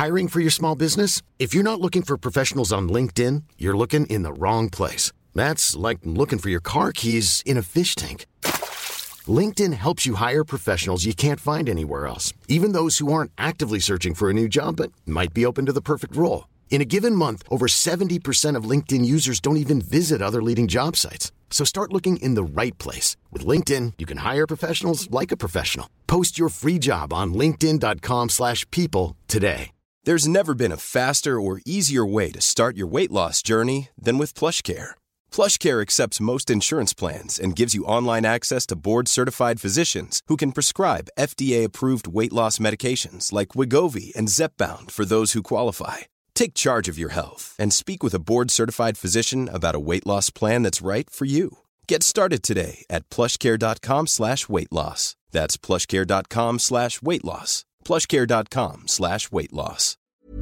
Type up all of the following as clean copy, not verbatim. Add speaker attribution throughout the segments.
Speaker 1: Hiring for your small business? If you're not looking for professionals on LinkedIn, you're looking in the wrong place. That's like looking for your car keys in a fish tank. LinkedIn helps you hire professionals you can't find anywhere else, even those who aren't actively searching for a new job but might be open to the perfect role. In a given month, over 70% of LinkedIn users don't even visit other leading job sites. So start looking in the right place. With LinkedIn, you can hire professionals like a professional. Post your free job on linkedin.com/people today.
Speaker 2: There's never been a faster or easier way to start your weight loss journey than with PlushCare. PlushCare accepts most insurance plans and gives you online access to board-certified physicians who can prescribe FDA-approved weight loss medications like Wegovy and Zepbound for those who qualify. Take charge of your health and speak with a board-certified physician about a weight loss plan that's right for you. Get started today at plushcare.com/weight loss. That's plushcare.com/weight loss. plushcare.com/weight loss.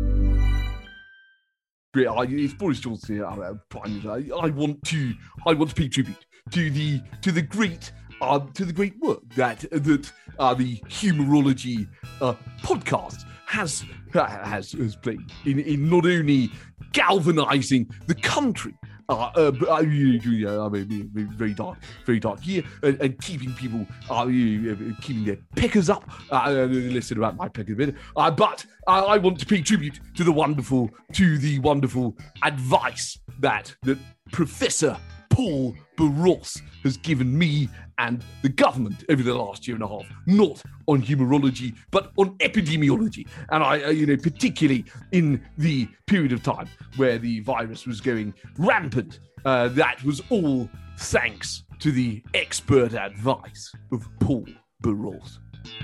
Speaker 3: It's Boris Johnson here, Prime Minister. I want to pay tribute to the great work that the Humourology podcast has played in not only galvanising the country. Very dark year, and keeping people, keeping their peckers up. Listen about my pecker a bit, but I want to pay tribute to the wonderful advice that Professor Paul Boross has given me and the government over the last year and a half, not on humourology, but on epidemiology. And particularly in the period of time where the virus was going rampant, that was all thanks to the expert advice of Paul Boross.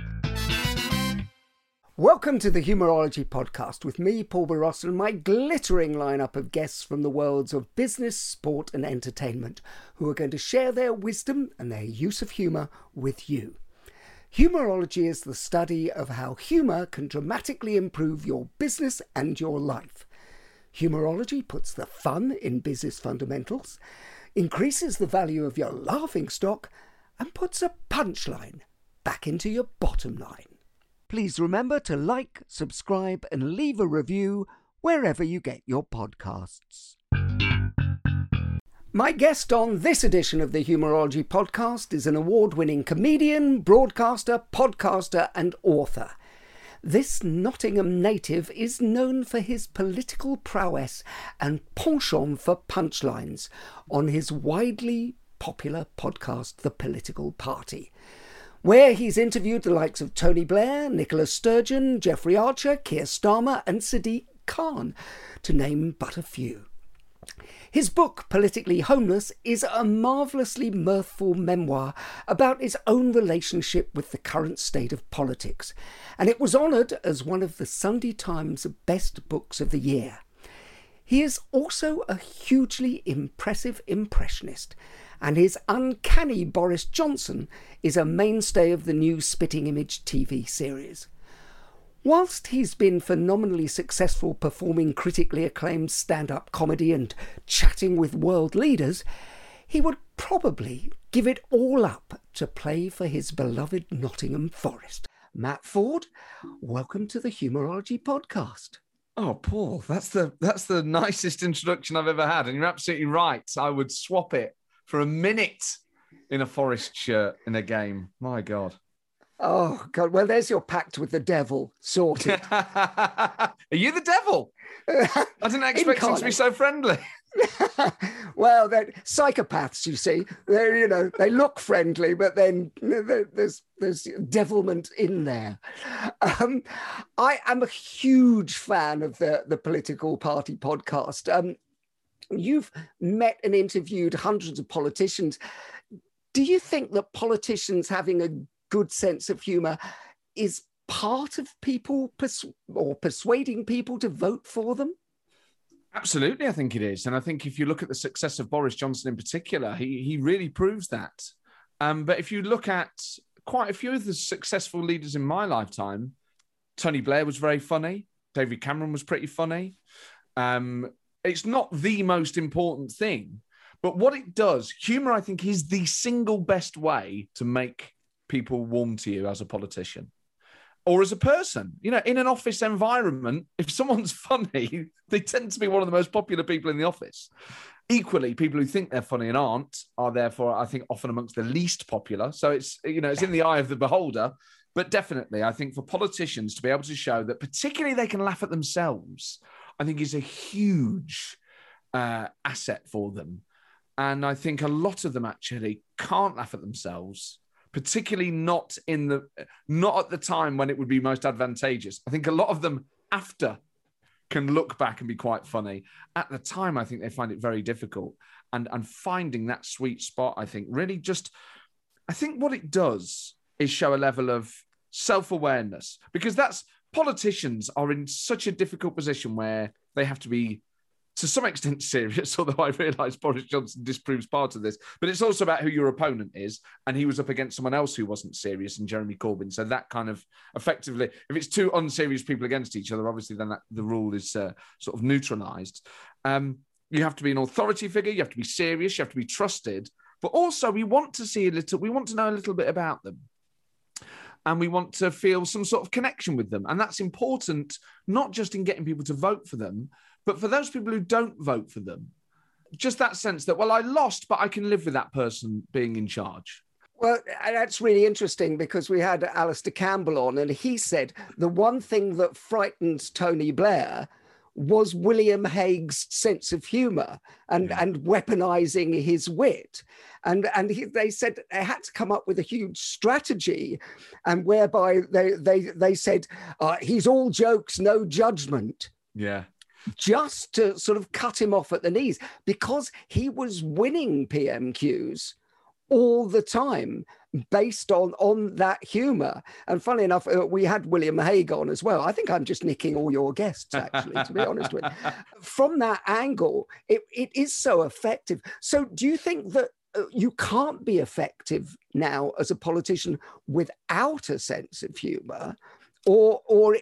Speaker 4: Welcome to the Humourology podcast with me, Paul Boross, and my glittering lineup of guests from the worlds of business, sport and entertainment who are going to share their wisdom and their use of humour with you. Humourology is the study of how humour can dramatically improve your business and your life. Humourology puts the fun in business fundamentals, increases the value of your laughing stock, and puts a punchline back into your bottom line. Please remember to like, subscribe and leave a review wherever you get your podcasts. My guest on this edition of the Humourology podcast is an award-winning comedian, broadcaster, podcaster and author. This Nottingham native is known for his political prowess and penchant for punchlines on his widely popular podcast, The Political Party, where he's interviewed the likes of Tony Blair, Nicola Sturgeon, Jeffrey Archer, Keir Starmer and Sadiq Khan, to name but a few. His book, Politically Homeless, is a marvellously mirthful memoir about his own relationship with the current state of politics, and it was honoured as one of the Sunday Times' best books of the year. He is also a hugely impressive impressionist, and his uncanny Boris Johnson is a mainstay of the new Spitting Image TV series. Whilst he's been phenomenally successful performing critically acclaimed stand-up comedy and chatting with world leaders, he would probably give it all up to play for his beloved Nottingham Forest. Matt Ford, welcome to the Humourology podcast.
Speaker 5: Oh, Paul, that's the nicest introduction I've ever had, and you're absolutely right. I would swap it for a minute in a Forest shirt in a game. My God.
Speaker 4: Oh, God. Well, there's your pact with the devil sorted.
Speaker 5: Are you the devil? I didn't expect him to be so friendly.
Speaker 4: Well, they're psychopaths, you see. They look friendly, but then there's devilment in there. I am a huge fan of the Political Party podcast. You've met and interviewed hundreds of politicians. Do you think that politicians having a good sense of humour is part of people persuading people to vote for them?
Speaker 5: Absolutely, I think it is. And I think if you look at the success of Boris Johnson in particular, he really proves that. But if you look at quite a few of the successful leaders in my lifetime, Tony Blair was very funny. David Cameron was pretty funny. It's not the most important thing, but what it does, humour, I think, is the single best way to make people warm to you as a politician. or as a person. You know, in an office environment, if someone's funny, they tend to be one of the most popular people in the office. Equally, people who think they're funny and aren't are therefore, I think, often amongst the least popular. So it's, you know, it's in the eye of the beholder. But definitely, I think for politicians to be able to show that particularly they can laugh at themselves, I think is a huge asset for them. And I think a lot of them actually can't laugh at themselves, particularly not at the time when it would be most advantageous. I think a lot of them after can look back and be quite funny. At the time, I think they find it very difficult. And finding that sweet spot, I think, really just, I think what it does is show a level of self-awareness, because politicians are in such a difficult position where they have to be, to some extent, serious, although I realise Boris Johnson disproves part of this, but it's also about who your opponent is, and he was up against someone else who wasn't serious, and Jeremy Corbyn. So that kind of effectively, if it's two unserious people against each other, obviously then the rule is sort of neutralised. You have to be an authority figure, you have to be serious, you have to be trusted, but also we want to know a little bit about them. And we want to feel some sort of connection with them. And that's important, not just in getting people to vote for them, but for those people who don't vote for them. Just that sense that, well, I lost, but I can live with that person being in charge.
Speaker 4: Well, that's really interesting, because we had Alistair Campbell on, and he said the one thing that frightened Tony Blair was William Hague's sense of humour and weaponising his wit. And they said they had to come up with a huge strategy, and whereby they said, he's all jokes, no judgment.
Speaker 5: Yeah.
Speaker 4: Just to sort of cut him off at the knees, because he was winning PMQs all the time based on that humour. And funnily enough, we had William Hague on as well. I think I'm just nicking all your guests, actually, to be honest with you. From that angle, it is so effective. So do you think that you can't be effective now as a politician without a sense of humour? Or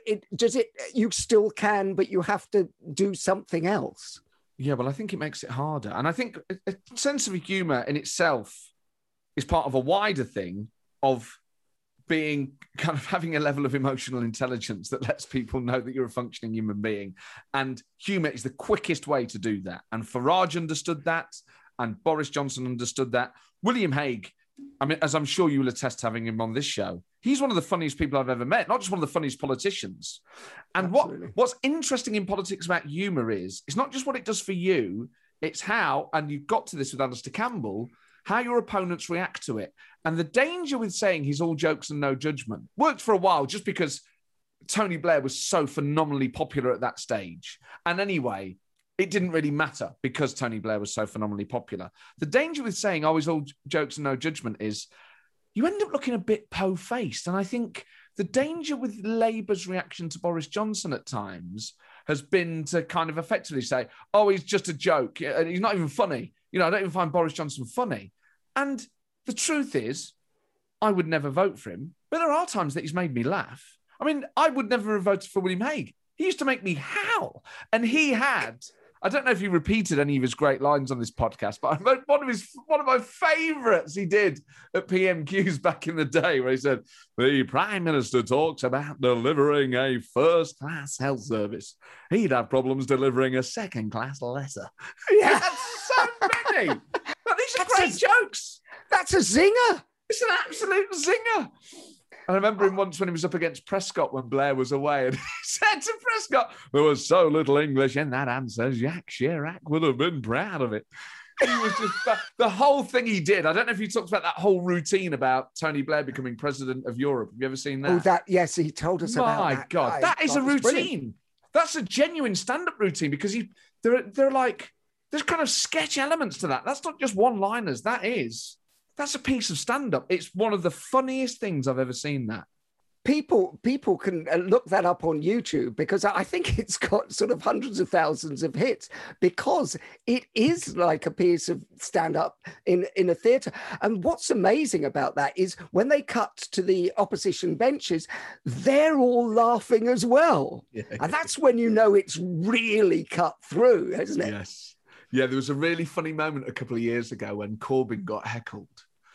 Speaker 4: you still can, but you have to do something else?
Speaker 5: Yeah, well, I think it makes it harder. And I think a sense of humour in itself is part of a wider thing of being kind of having a level of emotional intelligence that lets people know that you're a functioning human being. And humour is the quickest way to do that. And Farage understood that, and Boris Johnson understood that. William Hague, I mean, as I'm sure you will attest having him on this show, he's one of the funniest people I've ever met, not just one of the funniest politicians. And what's interesting in politics about humour is, it's not just what it does for you, it's how, and you got to this with Alistair Campbell, how your opponents react to it. And the danger with saying he's all jokes and no judgment worked for a while just because Tony Blair was so phenomenally popular at that stage. And anyway, it didn't really matter because Tony Blair was so phenomenally popular. The danger with saying, oh, he's all jokes and no judgment is you end up looking a bit po-faced. And I think the danger with Labour's reaction to Boris Johnson at times has been to kind of effectively say, oh, he's just a joke. He's not even funny. You know, I don't even find Boris Johnson funny. And the truth is, I would never vote for him. But there are times that he's made me laugh. I mean, I would never have voted for William Hague. He used to make me howl. And he had, I don't know if he repeated any of his great lines on this podcast, but one of my favourites he did at PMQs back in the day, where he said, the Prime Minister talks about delivering a first-class health service. He'd have problems delivering a second-class letter. Yeah, that's so many. But these are great jokes.
Speaker 4: That's a zinger.
Speaker 5: It's an absolute zinger. And I remember him once when he was up against Prescott when Blair was away, and he said to Prescott, there was so little English in that answer, Jacques Chirac would have been proud of it. He was just, the whole thing he did, I don't know if he talks about that whole routine about Tony Blair becoming president of Europe. Have you ever seen that?
Speaker 4: Oh, yes, he told us about that.
Speaker 5: My God, that is a routine. Brilliant. That's a genuine stand-up routine, because they're like, there's kind of sketch elements to that. That's not just one-liners, that's a piece of stand-up. It's one of the funniest things I've ever seen that.
Speaker 4: People can look that up on YouTube, because I think it's got sort of hundreds of thousands of hits, because it is like a piece of stand-up in a theatre. And what's amazing about that is when they cut to the opposition benches, they're all laughing as well. Yeah. And that's when you know it's really cut through, isn't it?
Speaker 5: Yes. Yeah, there was a really funny moment a couple of years ago when Corbyn got heckled.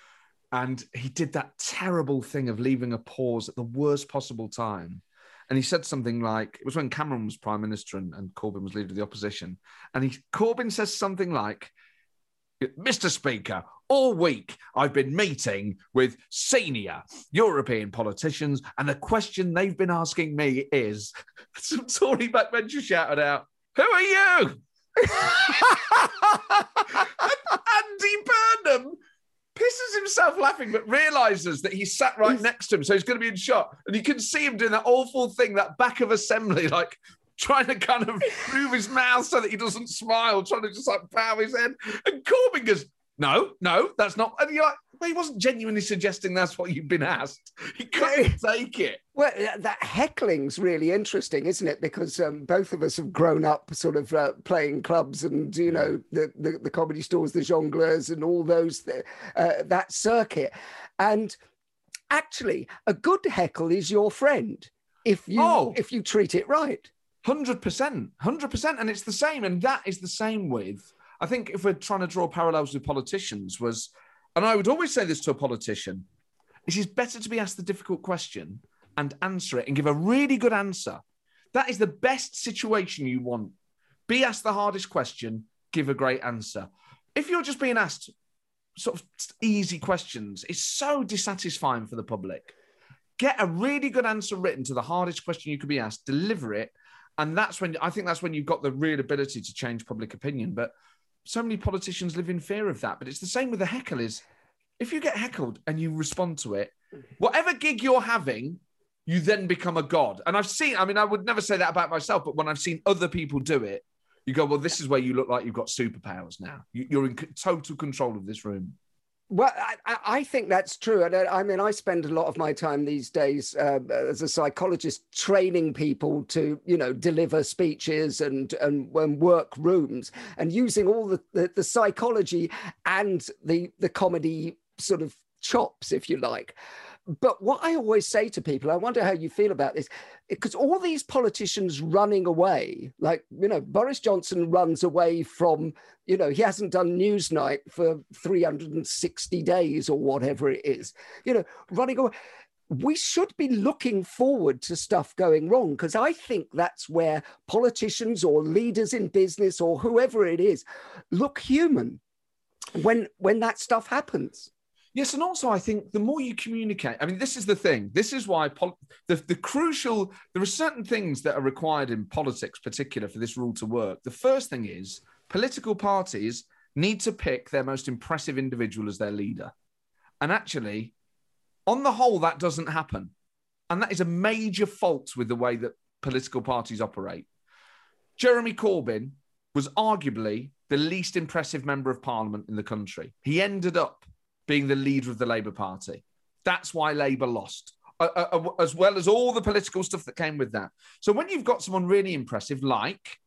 Speaker 5: And he did that terrible thing of leaving a pause at the worst possible time. And he said something like, it was when Cameron was Prime Minister and Corbyn was Leader of the Opposition. And Corbyn says something like, Mr. Speaker, all week I've been meeting with senior European politicians, and the question they've been asking me is, some Tory backbencher shouted out, who are you? Andy Burnham pisses himself laughing, but realises that he's sat right next to him, so he's going to be in shot. And you can see him doing that awful thing, that back of assembly, like trying to kind of move his mouth so that he doesn't smile, trying to just like bow his head. And Corbyn goes, no, that's not. And you're like, well, he wasn't genuinely suggesting that's what you've been asked. He couldn't take it.
Speaker 4: Well, that heckling's really interesting, isn't it? Because both of us have grown up sort of playing clubs and, you know, the comedy stores, the jongleurs and all those, that circuit. And actually, a good heckle is your friend if you treat it right.
Speaker 5: 100%. And it's the same. And that is the same with, I think if we're trying to draw parallels with politicians and I would always say this to a politician, it is better to be asked the difficult question and answer it and give a really good answer. That is the best situation you want. Be asked the hardest question, give a great answer. If you're just being asked sort of easy questions, it's so dissatisfying for the public. Get a really good answer written to the hardest question you could be asked, deliver it. And that's when you've got the real ability to change public opinion. But so many politicians live in fear of that. But it's the same with the heckle is, if you get heckled and you respond to it, whatever gig you're having, you then become a god. And I would never say that about myself, but when I've seen other people do it, you go, well, this is where you look like you've got superpowers now. You're in total control of this room.
Speaker 4: Well, I think that's true. And I mean, I spend a lot of my time these days as a psychologist training people to, you know, deliver speeches and work rooms and using all the psychology and the comedy sort of chops, if you like. But what I always say to people, I wonder how you feel about this, because all these politicians running away, like, you know, Boris Johnson runs away from, you know, he hasn't done Newsnight for 360 days or whatever it is, you know, running away. We should be looking forward to stuff going wrong, because I think that's where politicians or leaders in business or whoever it is look human when that stuff happens.
Speaker 5: Yes, and also I think the more you communicate, I mean, this is the thing. This is why there are certain things that are required in politics, particular for this rule to work. The first thing is political parties need to pick their most impressive individual as their leader. And actually, on the whole, that doesn't happen. And that is a major fault with the way that political parties operate. Jeremy Corbyn was arguably the least impressive member of parliament in the country. He ended up being the leader of the Labour Party. That's why Labour lost, as well as all the political stuff that came with that. So when you've got someone really impressive, like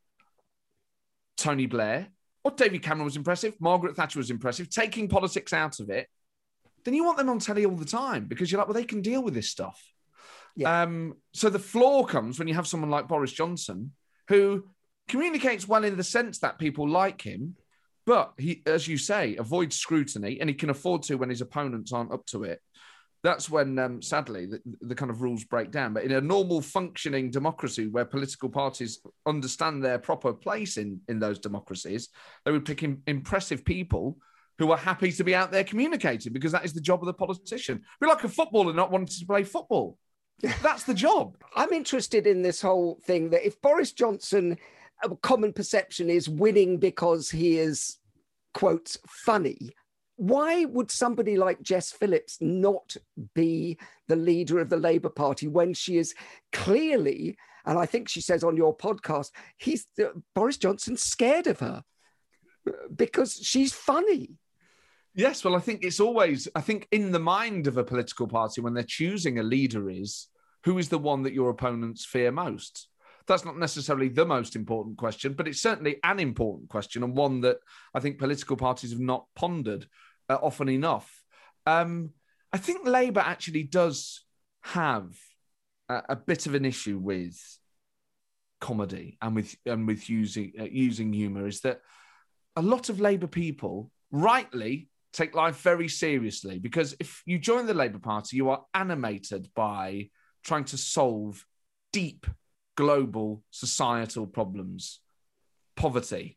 Speaker 5: Tony Blair, or David Cameron was impressive, Margaret Thatcher was impressive, taking politics out of it, then you want them on telly all the time because you're like, well, they can deal with this stuff. Yeah. So the flaw comes when you have someone like Boris Johnson, who communicates well in the sense that people like him, but he, as you say, avoids scrutiny, and he can afford to when his opponents aren't up to it. That's when, sadly, the kind of rules break down. But in a normal functioning democracy where political parties understand their proper place in those democracies, they would pick impressive people who are happy to be out there communicating, because that is the job of the politician. We're like a footballer not wanting to play football. That's the job.
Speaker 4: I'm interested in this whole thing that if Boris Johnson, a common perception is winning because he is, quotes, funny, why would somebody like Jess Phillips not be the leader of the Labour Party when she is clearly, and I think she says on your podcast, Boris Johnson's scared of her because she's funny?
Speaker 5: Yes, well, I think in the mind of a political party when they're choosing a leader is, who is the one that your opponents fear most? That's not necessarily the most important question, but it's certainly an important question, and one that I think political parties have not pondered often enough. I think Labour actually does have a bit of an issue with comedy and with using humour. Is that a lot of Labour people rightly take life very seriously, because if you join the Labour Party, you are animated by trying to solve deep global societal problems, poverty.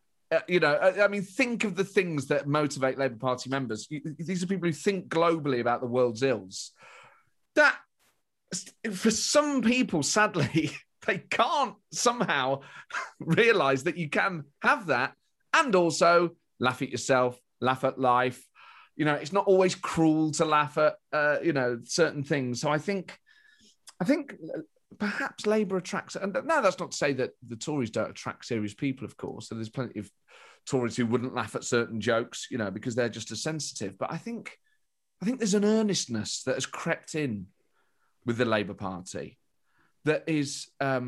Speaker 5: I mean, think of the things that motivate Labour Party members. These are people who think globally about the world's ills. That, for some people, sadly, they can't somehow realise that you can have that and also laugh at yourself, laugh at life. It's not always cruel to laugh at, certain things. So I think perhaps Labour attracts, and no, that's not to say that the Tories don't attract serious people, of course. So there's plenty of Tories who wouldn't laugh at certain jokes, because they're just as sensitive. But I think there's an earnestness that has crept in with the Labour Party that is,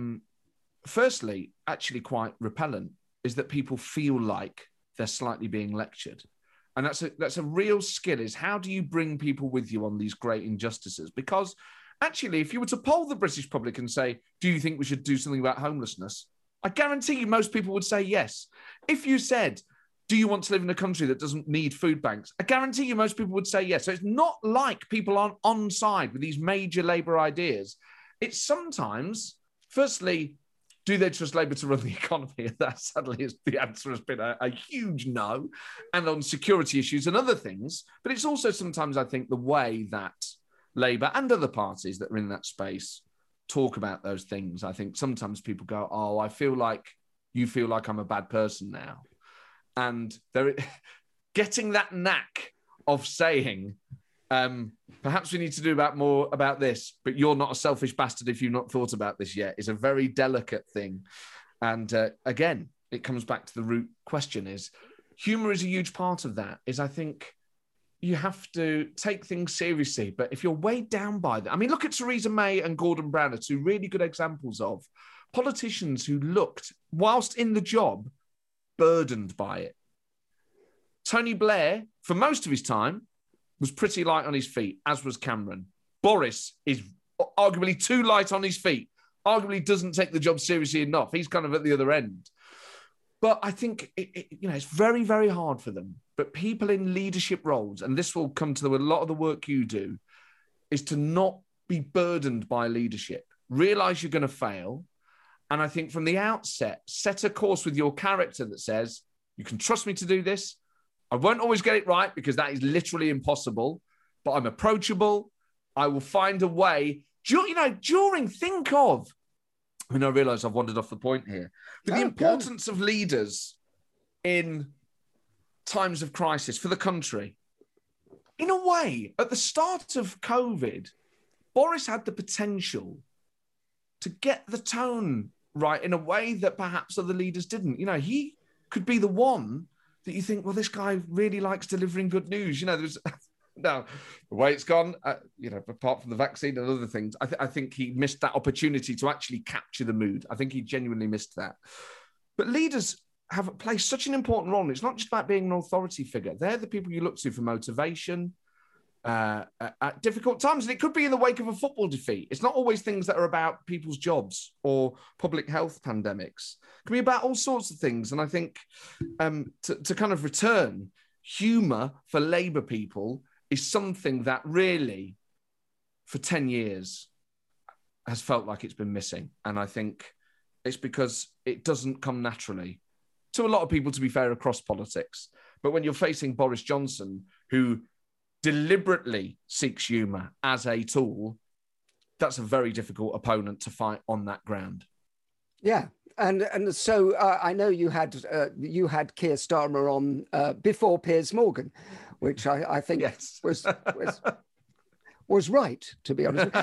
Speaker 5: firstly, actually quite repellent, is that people feel like they're slightly being lectured. And that's a real skill, is how do you bring people with you on these great injustices? Because actually, if you were to poll the British public and say, do you think we should do something about homelessness? I guarantee you most people would say yes. If you said, do you want to live in a country that doesn't need food banks? I guarantee you most people would say yes. So it's not like people aren't on side with these major Labour ideas. It's sometimes, firstly, do they trust Labour to run the economy? That sadly is the answer has been a huge no. And on security issues and other things. But it's also sometimes, I think, the way that Labour and other parties that are in that space talk about those things. I think sometimes people go, oh, I feel like you feel like I'm a bad person now. And they're getting that knack of saying, perhaps we need to do more about this, but you're not a selfish bastard if you've not thought about this yet, is a very delicate thing. And again, it comes back to the root question is, humour is a huge part of that, is I think you have to take things seriously. But if you're weighed down by that, I mean, look at Theresa May and Gordon Brown are two really good examples of politicians who looked, whilst in the job, burdened by it. Tony Blair, for most of his time, was pretty light on his feet, as was Cameron. Boris is arguably too light on his feet, arguably doesn't take the job seriously enough. He's kind of at the other end. But I think it's very, very hard for them. But people in leadership roles, and this will come to a lot of the work you do, is to not be burdened by leadership. Realise you're going to fail. And I think from the outset, set a course with your character that says, you can trust me to do this. I won't always get it right because that is literally impossible, but I'm approachable. I will find a way. Think of, I realise I've wandered off the point here, but the importance of leaders in times of crisis for the country. In a way, at the start of COVID, Boris had the potential to get the tone right in a way that perhaps other leaders didn't. He could be the one that you think, well, this guy really likes delivering good news. There's now the way it's gone, apart from the vaccine and other things, I think he missed that opportunity to actually capture the mood. I think he genuinely missed that. But leaders play such an important role. It's not just about being an authority figure. They're the people you look to for motivation at difficult times. And it could be in the wake of a football defeat. It's not always things that are about people's jobs or public health pandemics. It can be about all sorts of things. And I think to kind of return, humour for Labour people is something that really, for 10 years, has felt like it's been missing. And I think it's because it doesn't come naturally to a lot of people, to be fair, across politics. But when you're facing Boris Johnson, who deliberately seeks humour as a tool, that's a very difficult opponent to fight on that ground.
Speaker 4: Yeah. And so I know you had Keir Starmer on before Piers Morgan, which I think
Speaker 5: yes.
Speaker 4: was right, to be honest.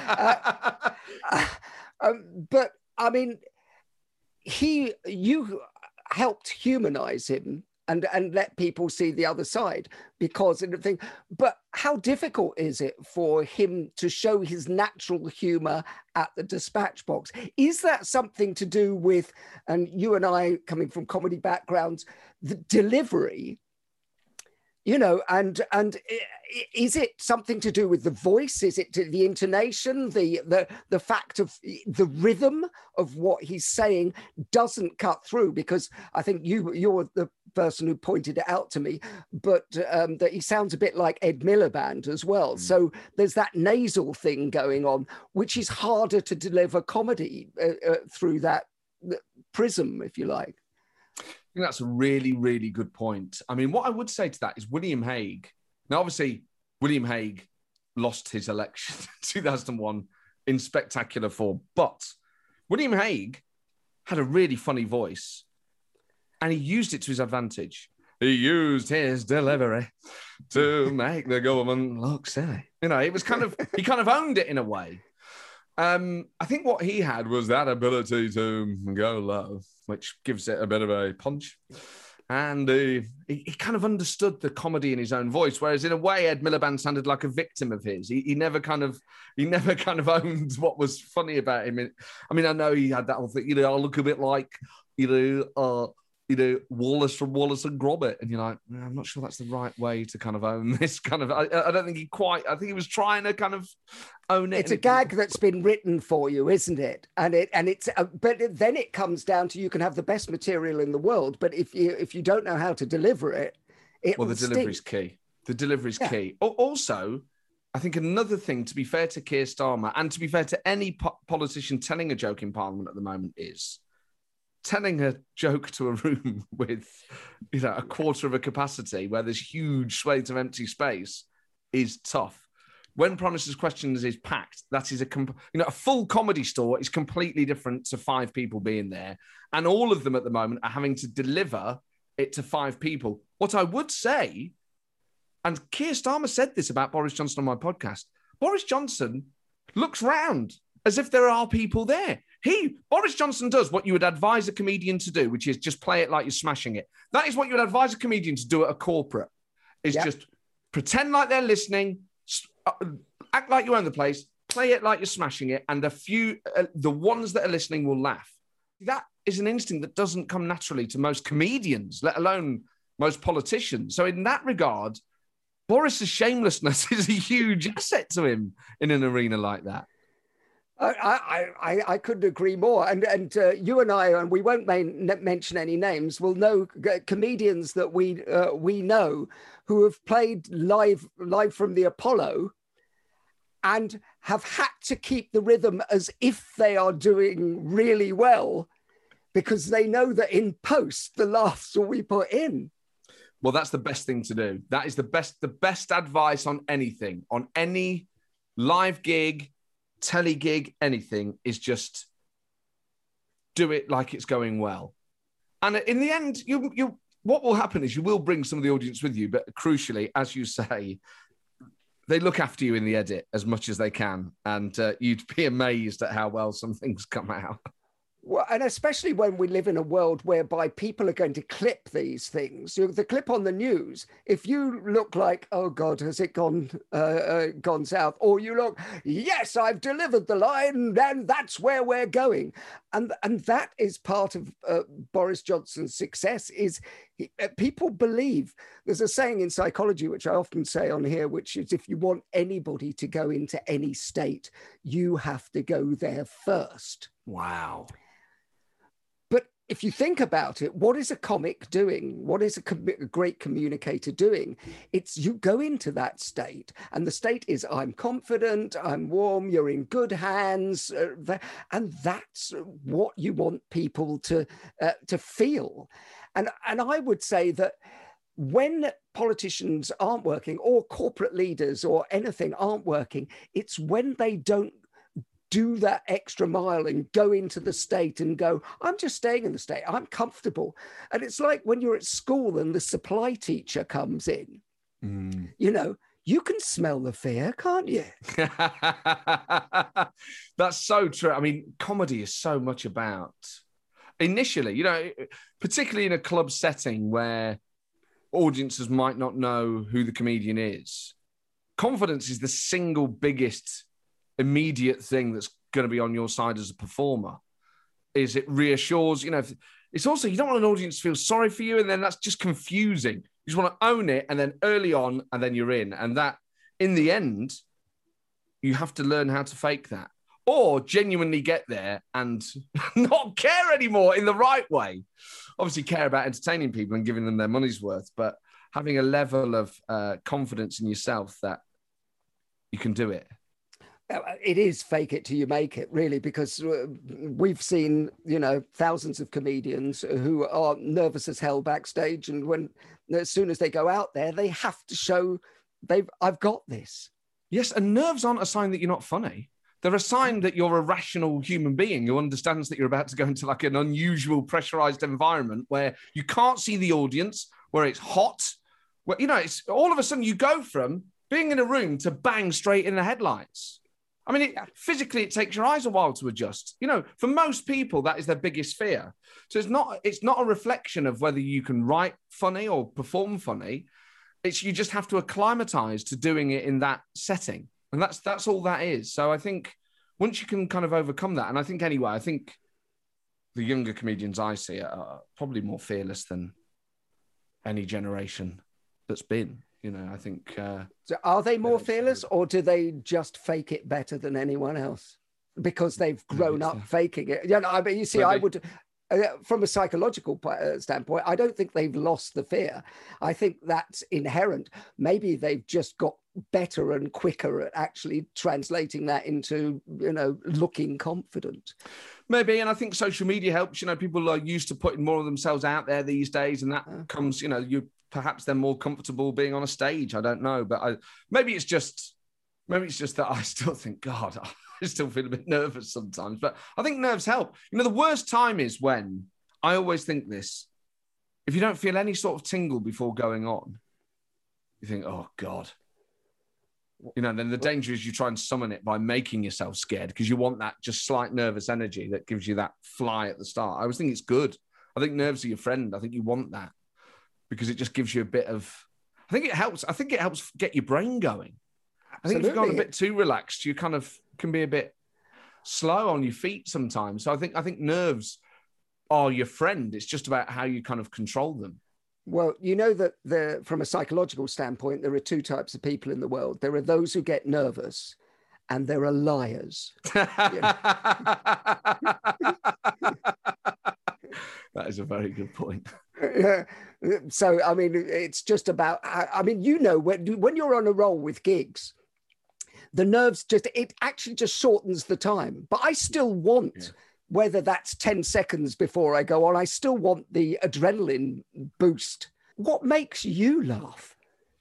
Speaker 4: But I mean, you helped humanise him and let people see the other side because of the thing. But how difficult is it for him to show his natural humour at the dispatch box? Is that something to do with, and you and I coming from comedy backgrounds, the delivery You know, and is it something to do with the voice? Is it the intonation, the fact of the rhythm of what he's saying doesn't cut through? Because I think you're the person who pointed it out to me, but that he sounds a bit like Ed Miliband as well. So there's that nasal thing going on, which is harder to deliver comedy through that prism, if you like.
Speaker 5: I think that's a really, really good point. I mean, what I would say to that is William Hague. Now, obviously, William Hague lost his election in 2001 in spectacular form, but William Hague had a really funny voice and he used it to his advantage. He used his delivery to make the government look silly. You know, it was he kind of owned it in a way. I think what he had was that ability to go low, which gives it a bit of a punch. And he kind of understood the comedy in his own voice, whereas in a way, Ed Miliband sounded like a victim of his. He never kind of owned what was funny about him. I mean, I know he had that whole thing, I look a bit like, Wallace from Wallace and Gromit. And you're like, I'm not sure that's the right way to kind of own this kind of, I don't think I think he was trying to kind of own it.
Speaker 4: It's a gag that's been written for you, isn't it? But then it comes down to, you can have the best material in the world, but if you don't know how to deliver it,
Speaker 5: the delivery's key. The delivery's key. Also, I think another thing, to be fair to Keir Starmer and to be fair to any politician telling a joke in Parliament at the moment, is telling a joke to a room with, a quarter of a capacity where there's huge swathes of empty space is tough. When Prime Minister's Questions is packed, that is a full comedy store is completely different to 5 people being there. And all of them at the moment are having to deliver it to 5 people. What I would say, and Keir Starmer said this about Boris Johnson on my podcast, Boris Johnson looks round as if there are people there. Boris Johnson does what you would advise a comedian to do, which is just play it like you're smashing it. That is what you would advise a comedian to do at a corporate, is just pretend like they're listening, act like you own the place, play it like you're smashing it, and the ones that are listening will laugh. That is an instinct that doesn't come naturally to most comedians, let alone most politicians. So in that regard, Boris's shamelessness is a huge asset to him in an arena like that.
Speaker 4: I couldn't agree more. And you and I, and we won't mention any names, will know comedians that we know who have played live from the Apollo and have had to keep the rhythm as if they are doing really well, because they know that in post the laughs will be put in.
Speaker 5: Well, that's the best thing to do. That is the best advice on anything, on any live gig, telly gig, anything, is just do it like it's going well. And in the end, you what will happen is you will bring some of the audience with you, but crucially, as you say, they look after you in the edit as much as they can, and you'd be amazed at how well some things come out.
Speaker 4: Well, and especially when we live in a world whereby people are going to clip these things. The clip on the news, if you look like, oh God, has it gone south? Or you look, yes, I've delivered the line, and that's where we're going. And that is part of Boris Johnson's success, is people believe. There's a saying in psychology, which I often say on here, which is, if you want anybody to go into any state, you have to go there first.
Speaker 5: Wow.
Speaker 4: If you think about it, what is a comic doing? What is a great communicator doing? It's you go into that state, and the state is, I'm confident, I'm warm, you're in good hands, and that's what you want people to feel. And I would say that when politicians aren't working, or corporate leaders or anything aren't working, it's when they don't do that extra mile and go into the state and go, I'm just staying in the state, I'm comfortable. And it's like when you're at school and the supply teacher comes in, you can smell the fear, can't you?
Speaker 5: That's so true. I mean, comedy is so much about, initially, particularly in a club setting where audiences might not know who the comedian is, confidence is the single biggest immediate thing that's going to be on your side as a performer. Is it reassures, it's also, you don't want an audience to feel sorry for you, and then that's just confusing.
Speaker 3: You just want to own it, and then early on, and then you're in. And that, in the end, you have to learn how to fake that, or genuinely get there and not care anymore in the right way. Obviously, care about entertaining people and giving them their money's worth, but having a level of confidence in yourself that you can do it.
Speaker 4: It is fake it till you make it, really, because we've seen, thousands of comedians who are nervous as hell backstage. And as soon as they go out there, they have to show I've got this.
Speaker 3: Yes. And nerves aren't a sign that you're not funny. They're a sign that you're a rational human being who understands that you're about to go into like an unusual pressurized environment where you can't see the audience, where it's hot, where, it's all of a sudden you go from being in a room to bang straight in the headlights. I mean, physically, it takes your eyes a while to adjust. For most people, that is their biggest fear. So it's not a reflection of whether you can write funny or perform funny. You just have to acclimatize to doing it in that setting. And that's all that is. So I think once you can kind of overcome that, and I think the younger comedians I see are probably more fearless than any generation that's been. I think.
Speaker 4: So are they more fearless, or do they just fake it better than anyone else because they've grown up faking it? I mean, you see, I would, from a psychological standpoint, I don't think they've lost the fear. I think that's inherent. Maybe they've just got better and quicker at actually translating that into, looking confident.
Speaker 3: Maybe, and I think social media helps. People are used to putting more of themselves out there these days, and that comes, perhaps they're more comfortable being on a stage. I don't know, but maybe it's just that I still think, God, I still feel a bit nervous sometimes. But I think nerves help. The worst time is when, I always think this, if you don't feel any sort of tingle before going on, you think, oh God. Then the danger is you try and summon it by making yourself scared because you want that just slight nervous energy that gives you that fly at the start. I always think it's good. I think nerves are your friend. I think you want that, because it just gives you a bit of, I think it helps get your brain going. I think if you've gone a bit too relaxed, you kind of can be a bit slow on your feet sometimes. So I think nerves are your friend. It's just about how you kind of control them.
Speaker 4: Well, that from a psychological standpoint, there are two types of people in the world. There are those who get nervous, and there are liars.
Speaker 3: That is a very good point.
Speaker 4: So, I mean, it's just about, when you're on a roll with gigs, the nerves it actually just shortens the time. But I still want, whether that's 10 seconds before I go on, I still want the adrenaline boost. What makes you laugh?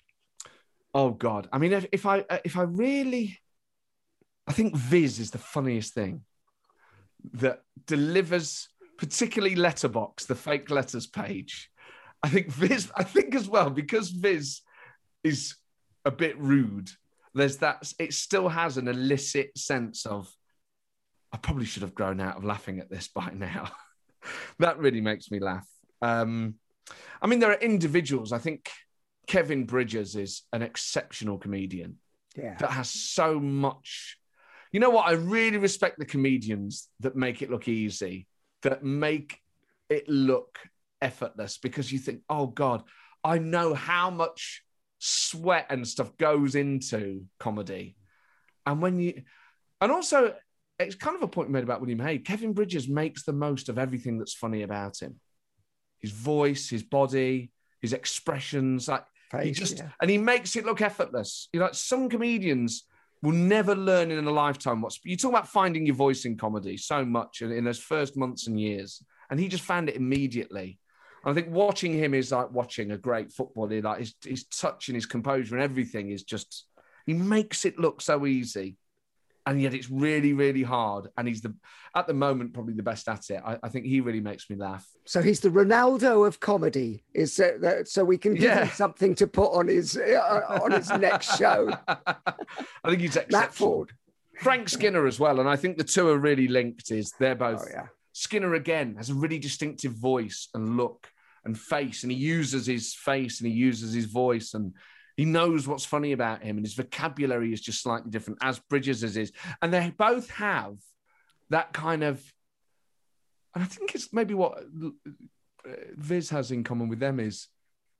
Speaker 3: Oh, God. I mean, if I really, I think Viz is the funniest thing that delivers, particularly Letterboxd, the fake letters page. I think as well, because Viz is a bit rude, there's that, it still has an illicit sense of, I probably should have grown out of laughing at this by now. That really makes me laugh. I mean, there are individuals. I think Kevin Bridges is an exceptional comedian that has so much. You know what? I really respect the comedians that make it look easy, that make it look effortless, because you think, oh God, I know how much sweat and stuff goes into comedy. And also it's kind of a point made about William Hague. Kevin Bridges makes the most of everything that's funny about him. His voice, his body, his expressions, and he makes it look effortless. Some comedians will never learn in a lifetime you talk about finding your voice in comedy so much in those first months and years. And he just found it immediately. And I think watching him is like watching a great footballer. Like his touch and his composure and everything is just, he makes it look so easy. And yet it's really, really hard. And he's at the moment, probably the best at it. I think he really makes me laugh.
Speaker 4: So he's the Ronaldo of comedy. So we can give him something to put on his next show.
Speaker 3: I think he's exceptional. Frank Skinner as well. And I think the two are really linked. They're both. Oh, yeah. Skinner, again, has a really distinctive voice and look and face. And he uses his face and he uses his voice, and he knows what's funny about him, and his vocabulary is just slightly different, as Bridges is. And they both have that kind of, and I think it's maybe what Viz has in common with them is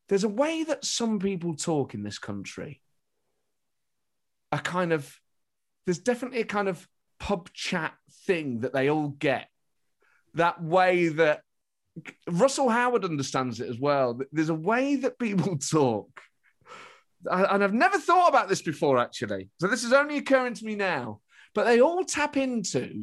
Speaker 5: there's a way that some people talk in this country. There's definitely a kind of pub chat thing that they all get. That way that Russell Howard understands it as well. There's a way that people talk. And I've never thought about this before, actually. So this is only occurring to me now. But they all tap into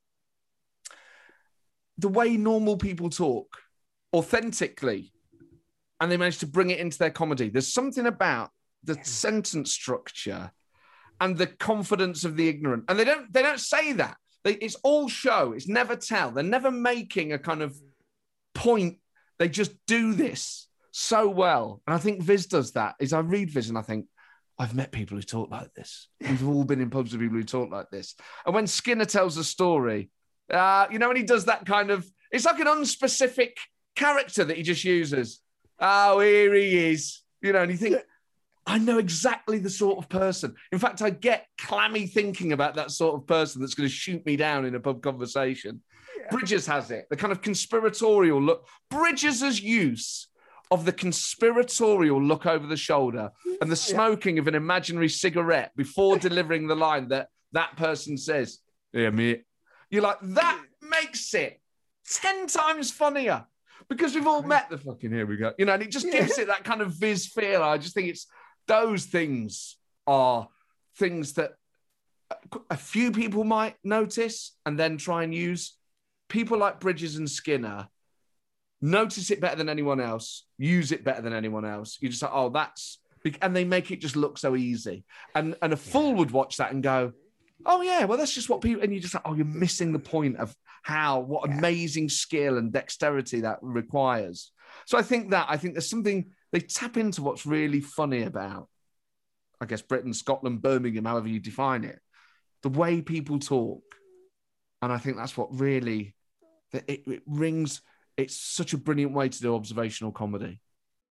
Speaker 5: the way normal people talk authentically. And they manage to bring it into their comedy. There's something about the sentence structure and the confidence of the ignorant. And they don't say that. It's all show. It's never tell. They're never making a kind of point. They just do this so well. And I think Viz does that. I read Viz and I think, I've met people who talk like this. We've all been in pubs with people who talk like this. And when Skinner tells a story, when he does that kind of, it's like an unspecific character that he just uses. Oh, here he is. And you think, I know exactly the sort of person. In fact, I get clammy thinking about that sort of person that's going to shoot me down in a pub conversation. Yeah. Bridges has it, the kind of conspiratorial look. Bridges' use of the conspiratorial look over the shoulder and the smoking of an imaginary cigarette before delivering the line that person says, yeah, mate. You're like, that makes it 10 times funnier because we've all met the fucking, here we go. And it just gives it that kind of Viz feel. I just think those things are things that a few people might notice and then try and use. People like Bridges and Skinner notice it better than anyone else, use it better than anyone else. You just like, and they make it just look so easy. And a fool would watch that and go, oh yeah, well, that's just what people, and you just like, oh, you're missing the point of what amazing skill and dexterity that requires. So I think there's something, they tap into what's really funny about, I guess, Britain, Scotland, Birmingham, however you define it, the way people talk. And I think that's what really, it rings, it's such a brilliant way to do observational comedy.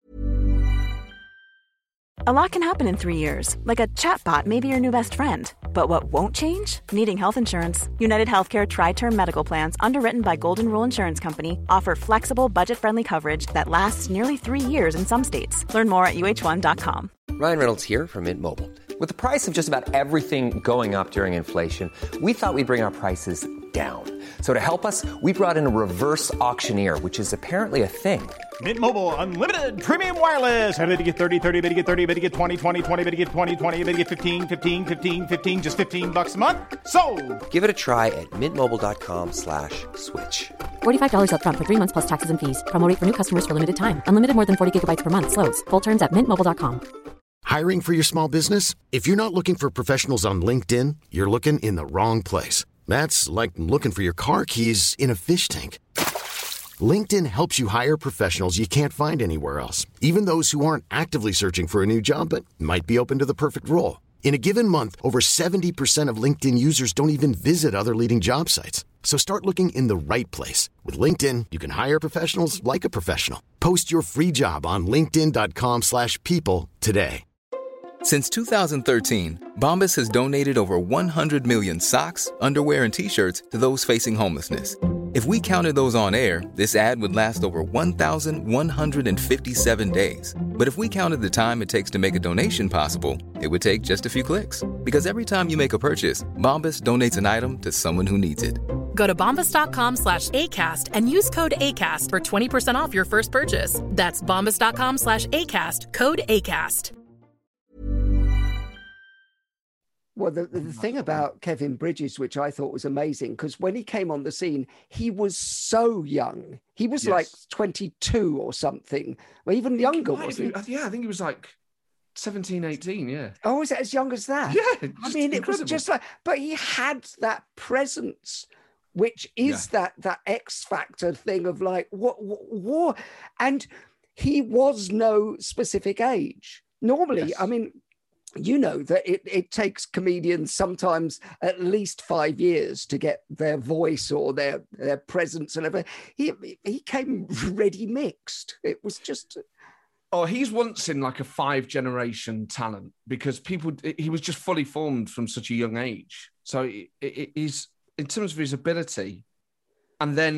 Speaker 6: A lot can happen in 3 years, like a chatbot may be your new best friend. But what won't change? Needing health insurance. United Healthcare Tri-Term Medical Plans, underwritten by Golden Rule Insurance Company, offer flexible, budget-friendly coverage that lasts nearly 3 years in some states. Learn more at UH1.com.
Speaker 7: Ryan Reynolds here from Mint Mobile. With the price of just about everything going up during inflation, we thought we'd bring our prices down. So to help us, we brought in a reverse auctioneer, which is apparently a thing.
Speaker 8: Mint Mobile Unlimited Premium Wireless. How to get 30, 30, bit to get 30, bit to get 20, 20, 20, bit to get 20, 20, bit to get 15, 15, 15, 15, just $15 a month? Sold!
Speaker 7: Give it a try at mintmobile.com/switch.
Speaker 9: $45 up front for 3 months plus taxes and fees. Promo rate for new customers for limited time. Unlimited more than 40 gigabytes per month. Slows full terms at mintmobile.com.
Speaker 1: Hiring for your small business? If you're not looking for professionals on LinkedIn, you're looking in the wrong place. That's like looking for your car keys in a fish tank. LinkedIn helps you hire professionals you can't find anywhere else, even those who aren't actively searching for a new job but might be open to the perfect role. In a given month, over 70% of LinkedIn users don't even visit other leading job sites. So start looking in the right place. With LinkedIn, you can hire professionals like a professional. Post your free job on linkedin.com/people today.
Speaker 10: Since 2013, Bombas has donated over 100 million socks, underwear, and T-shirts to those facing homelessness. If we counted those on air, this ad would last over 1,157 days. But if we counted the time it takes to make a donation possible, it would take just a few clicks. Because every time you make a purchase, Bombas donates an item to someone who needs it.
Speaker 11: Go to bombas.com/ACAST and use code ACAST for 20% off your first purchase. That's bombas.com/ACAST, code ACAST.
Speaker 4: Well, the thing about Kevin Bridges, which I thought was amazing, because when he came on the scene, he was so young. He was like 22 or something, or even younger, wasn't he?
Speaker 5: Yeah, I think he was like 17, 18, yeah.
Speaker 4: Oh, is it as young as that?
Speaker 5: Yeah.
Speaker 4: I mean, it was just like, but he had that presence, which is that X Factor thing of like, what? And he was no specific age. Normally, I mean, you know that it takes comedians sometimes at least 5 years to get their voice or their presence and everything. He came ready mixed. It was just...
Speaker 5: Oh, he's once in like a 5-generation talent because he was just fully formed from such a young age. So it is, in terms of his ability, and then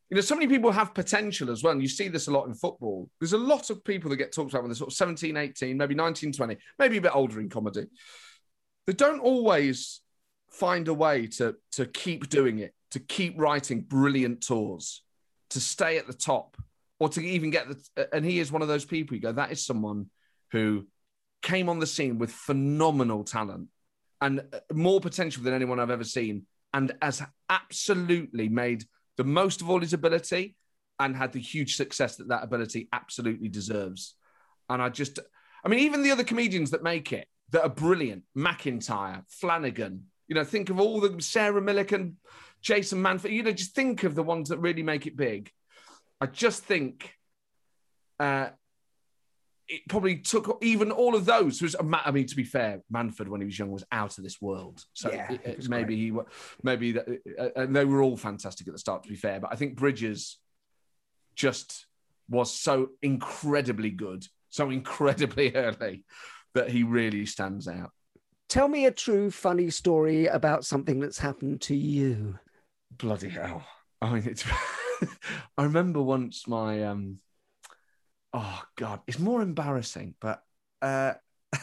Speaker 5: So many people have potential as well. And you see this a lot in football. There's a lot of people that get talked about when they're sort of 17, 18, maybe 19, 20, maybe a bit older in comedy. They don't always find a way to keep doing it, to keep writing brilliant tours, to stay at the top, or to even get and he is one of those people. You go, that is someone who came on the scene with phenomenal talent and more potential than anyone I've ever seen, and has absolutely made the most of all his ability and had the huge success that ability absolutely deserves. And even the other comedians that make it, that are brilliant, McIntyre, Flanagan, think of all the Sarah Millican, Jason Manford, just think of the ones that really make it big. I just think it probably took even all of those. To be fair, Manford, when he was young, was out of this world. So maybe they were all fantastic at the start, to be fair. But I think Bridges just was so incredibly good, so incredibly early, that he really stands out.
Speaker 4: Tell me a true funny story about something that's happened to you.
Speaker 5: Bloody hell. I remember once my... oh, God, it's more embarrassing, but I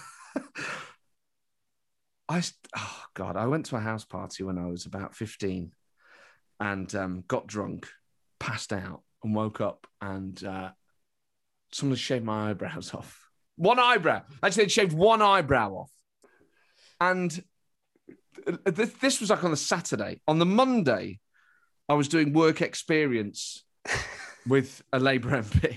Speaker 5: went to a house party when I was about 15 and got drunk, passed out and woke up and someone shaved my eyebrows off. One eyebrow. Actually, they'd shaved one eyebrow off. And this was like on the Saturday. On the Monday, I was doing work experience with a Labour MP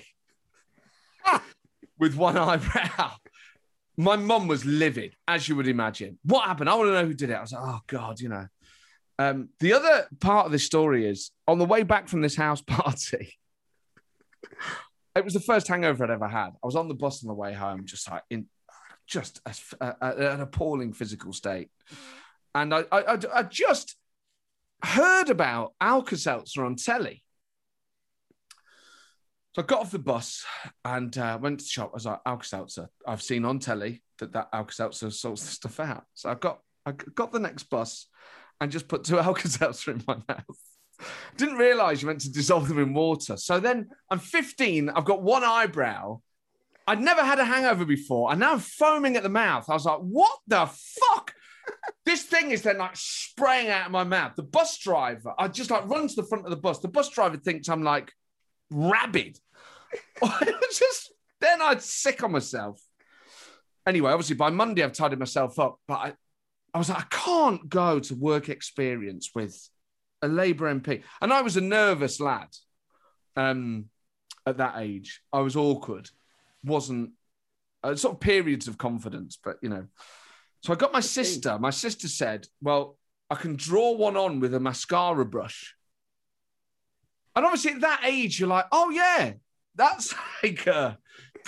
Speaker 5: with one eyebrow. My mum was livid, as you would imagine. What happened? I want to know who did it. I was like, oh, God, The other part of this story is, on the way back from this house party, it was the first hangover I'd ever had. I was on the bus on the way home, just like in an appalling physical state. And I just heard about Alka-Seltzer on telly. So I got off the bus and went to the shop. I was like, Alka-Seltzer. I've seen on telly that Alka-Seltzer sorts the stuff out. So I got the next bus and just put 2 Alka-Seltzer in my mouth. Didn't realise you meant to dissolve them in water. So then I'm 15. I've got one eyebrow. I'd never had a hangover before. And now I'm foaming at the mouth. I was like, what the fuck? This thing is then like spraying out of my mouth. The bus driver, I just like run to the front of the bus. The bus driver thinks I'm like rabid. Then I'd sick on myself. Anyway, obviously by Monday I've tidied myself up, but I was like, I can't go to work experience with a Labour MP. And I was a nervous lad at that age. I was awkward. Wasn't sort of periods of confidence, but So I got my sister. My sister said, well, I can draw one on with a mascara brush. And obviously at that age, you're like, oh, yeah, that's like that's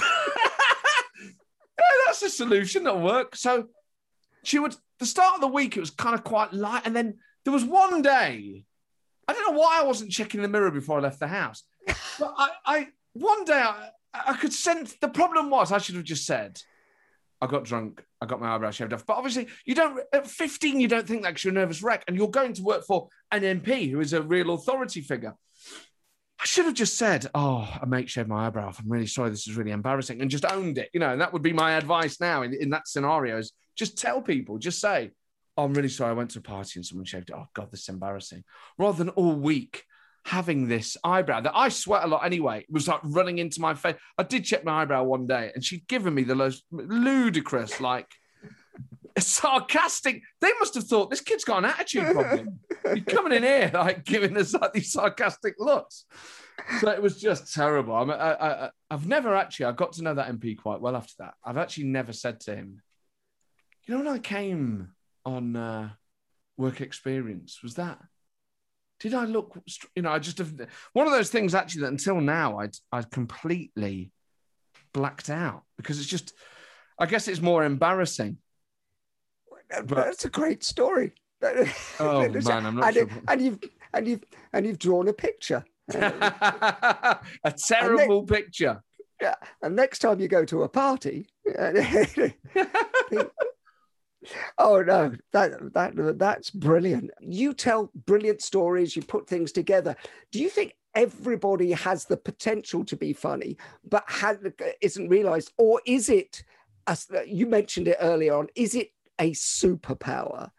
Speaker 5: a solution that'll work. So the start of the week, it was kind of quite light. And then there was one day, I don't know why I wasn't checking the mirror before I left the house. But one day I could sense, the problem was I should have just said, I got drunk, I got my eyebrow shaved off. But obviously, at 15, you don't think that because you're a nervous wreck and you're going to work for an MP who is a real authority figure. I should have just said, oh, a mate shaved my eyebrow off. I'm really sorry. This is really embarrassing. And just owned it. And that would be my advice now in that scenario is just tell people, just say, oh, I'm really sorry. I went to a party and someone shaved it. Oh, God, this is embarrassing. Rather than all week having this eyebrow that I sweat a lot anyway. It was like running into my face. I did check my eyebrow one day and she'd given me the most ludicrous, like sarcastic. They must have thought this kid's got an attitude problem. He's coming in here like giving us like these sarcastic looks. So it was just terrible. I've never actually, I got to know that MP quite well after that. I've actually never said to him, when I came on work experience, did I look, I just have, one of those things actually that until now I'd completely blacked out because it's just, I guess it's more embarrassing.
Speaker 4: But that's a great story.
Speaker 5: Oh man, I'm not sure.
Speaker 4: And you've drawn a picture.
Speaker 5: A terrible picture.
Speaker 4: Yeah. And next time you go to a party, Oh no, that's brilliant. You tell brilliant stories, you put things together. Do you think everybody has the potential to be funny, but isn't realized? Or is it, you mentioned it earlier on, is it a superpower,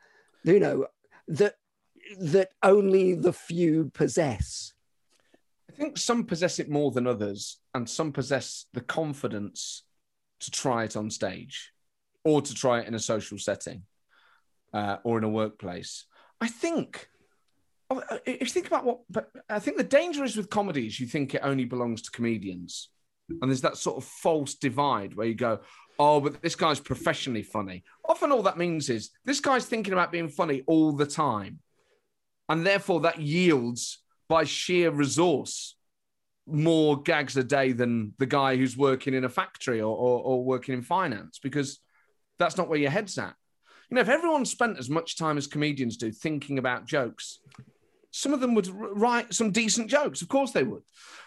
Speaker 4: that only the few possess?
Speaker 5: I think some possess it more than others, and some possess the confidence to try it on stage or to try it in a social setting or in a workplace. I think, if you think about I think the danger is with comedies, you think it only belongs to comedians. And there's that sort of false divide where you go, oh, but this guy's professionally funny. Often all that means is this guy's thinking about being funny all the time. And therefore that yields, by sheer resource, more gags a day than the guy who's working in a factory or working in finance, because that's not where your head's at. If everyone spent as much time as comedians do thinking about jokes, some of them would write some decent jokes. Of course they would.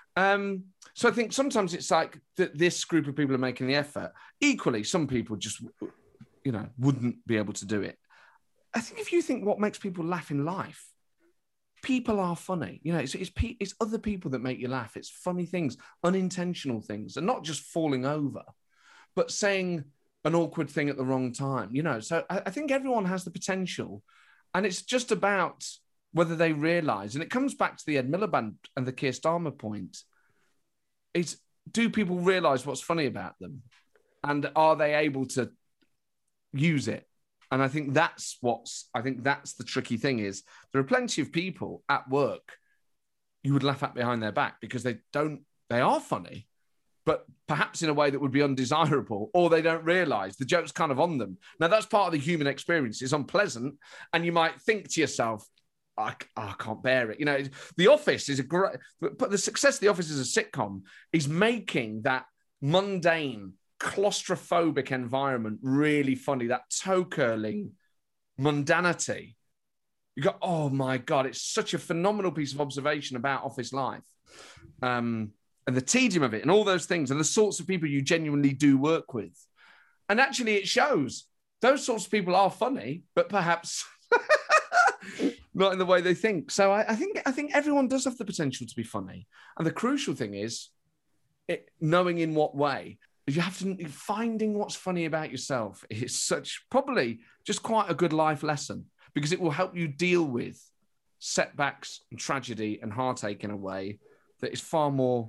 Speaker 5: So I think sometimes it's like that this group of people are making the effort. Equally, some people just, wouldn't be able to do it. I think if you think what makes people laugh in life, people are funny. It's other people that make you laugh. It's funny things, unintentional things, and not just falling over, but saying an awkward thing at the wrong time. So I think everyone has the potential, and it's just about whether they realise. And it comes back to the Ed Miliband and the Keir Starmer point. Is, do people realise what's funny about them, and are they able to use it? And I think that's the tricky thing is there are plenty of people at work you would laugh at behind their back because they are funny, but perhaps in a way that would be undesirable, or they don't realise the joke's kind of on them. Now, that's part of the human experience. It's unpleasant, and you might think to yourself, I can't bear it. The Office is but the success of The Office as a sitcom is making that mundane, claustrophobic environment really funny, that toe-curling mundanity. You go, oh my God, it's such a phenomenal piece of observation about office life. And the tedium of it and all those things and the sorts of people you genuinely do work with. And actually it shows those sorts of people are funny, but perhaps not in the way they think. So I think everyone does have the potential to be funny. And the crucial thing is knowing in what way. You have to finding what's funny about yourself is probably just quite a good life lesson, because it will help you deal with setbacks and tragedy and heartache in a way that is far more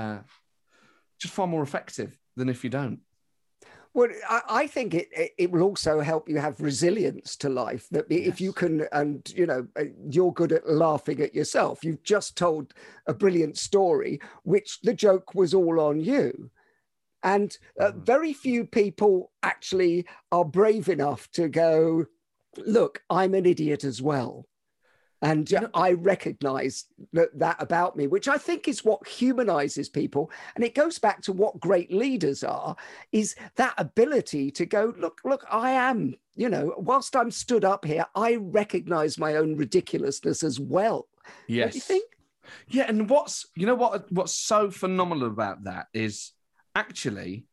Speaker 5: effective than if you don't.
Speaker 4: Well, I think it will also help you have resilience to life. That if you can, and you're good at laughing at yourself. You've just told a brilliant story, which the joke was all on you. And very few people actually are brave enough to go, look, I'm an idiot as well. And I recognize that about me, which I think is what humanizes people. And it goes back to what great leaders are, is that ability to go, look, I am, whilst I'm stood up here, I recognize my own ridiculousness as well.
Speaker 5: Yes.
Speaker 4: Don't you think?
Speaker 5: Yeah. And what's so phenomenal about that is actually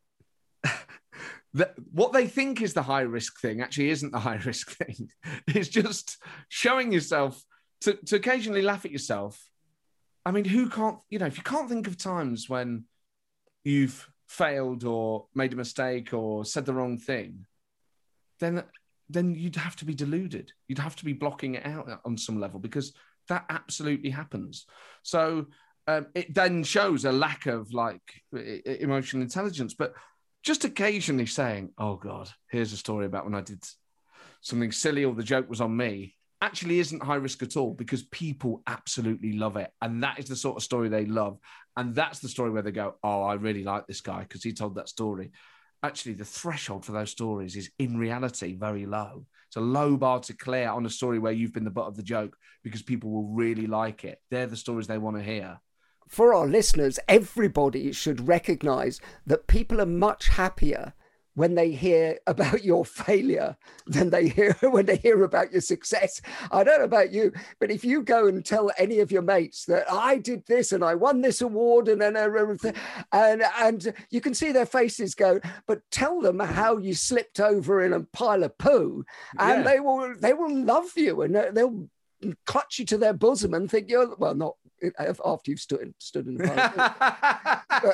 Speaker 5: what they think is the high risk thing actually isn't the high risk thing. It's just showing yourself to occasionally laugh at yourself. I mean, who can't, if you can't think of times when you've failed or made a mistake or said the wrong thing, then you'd have to be deluded. You'd have to be blocking it out on some level, because that absolutely happens. So it then shows a lack of emotional intelligence, but just occasionally saying, oh God, here's a story about when I did something silly or the joke was on me, actually isn't high risk at all, because people absolutely love it. And that is the sort of story they love. And that's the story where they go, oh, I really like this guy because he told that story. Actually, the threshold for those stories is in reality very low. It's a low bar to clear on a story where you've been the butt of the joke, because people will really like it. They're the stories they want to hear.
Speaker 4: For our listeners, everybody should recognise that people are much happier when they hear about your failure than when they hear about your success. I don't know about you, but if you go and tell any of your mates that I did this and I won this award and you can see their faces go, but tell them how you slipped over in a pile of poo, and they will love you, and they'll clutch you to their bosom and think you're, well, not after you've stood in the pile.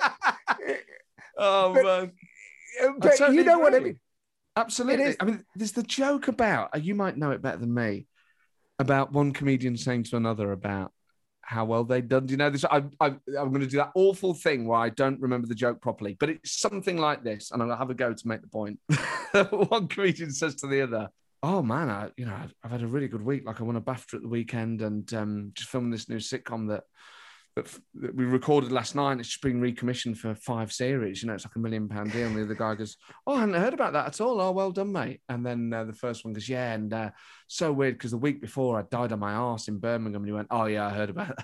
Speaker 5: Man.
Speaker 4: But
Speaker 5: totally
Speaker 4: you know
Speaker 5: agree.
Speaker 4: what I mean?
Speaker 5: Absolutely. I mean, there's the joke about, you might know it better than me, about one comedian saying to another about how well they'd done. Do you know this? I'm going to do that awful thing where I don't remember the joke properly, but it's something like this, and I'm going to have a go to make the point. One comedian says to the other, oh man, I've had a really good week. Like I won a BAFTA at the weekend, and just filming this new sitcom that we recorded last night. It's just been recommissioned for 5 series. It's like £1 million deal. And the other guy goes, oh, I hadn't heard about that at all. Oh, well done, mate. And then the first one goes, yeah, and so weird because the week before I died on my arse in Birmingham. And he went, oh yeah, I heard about that.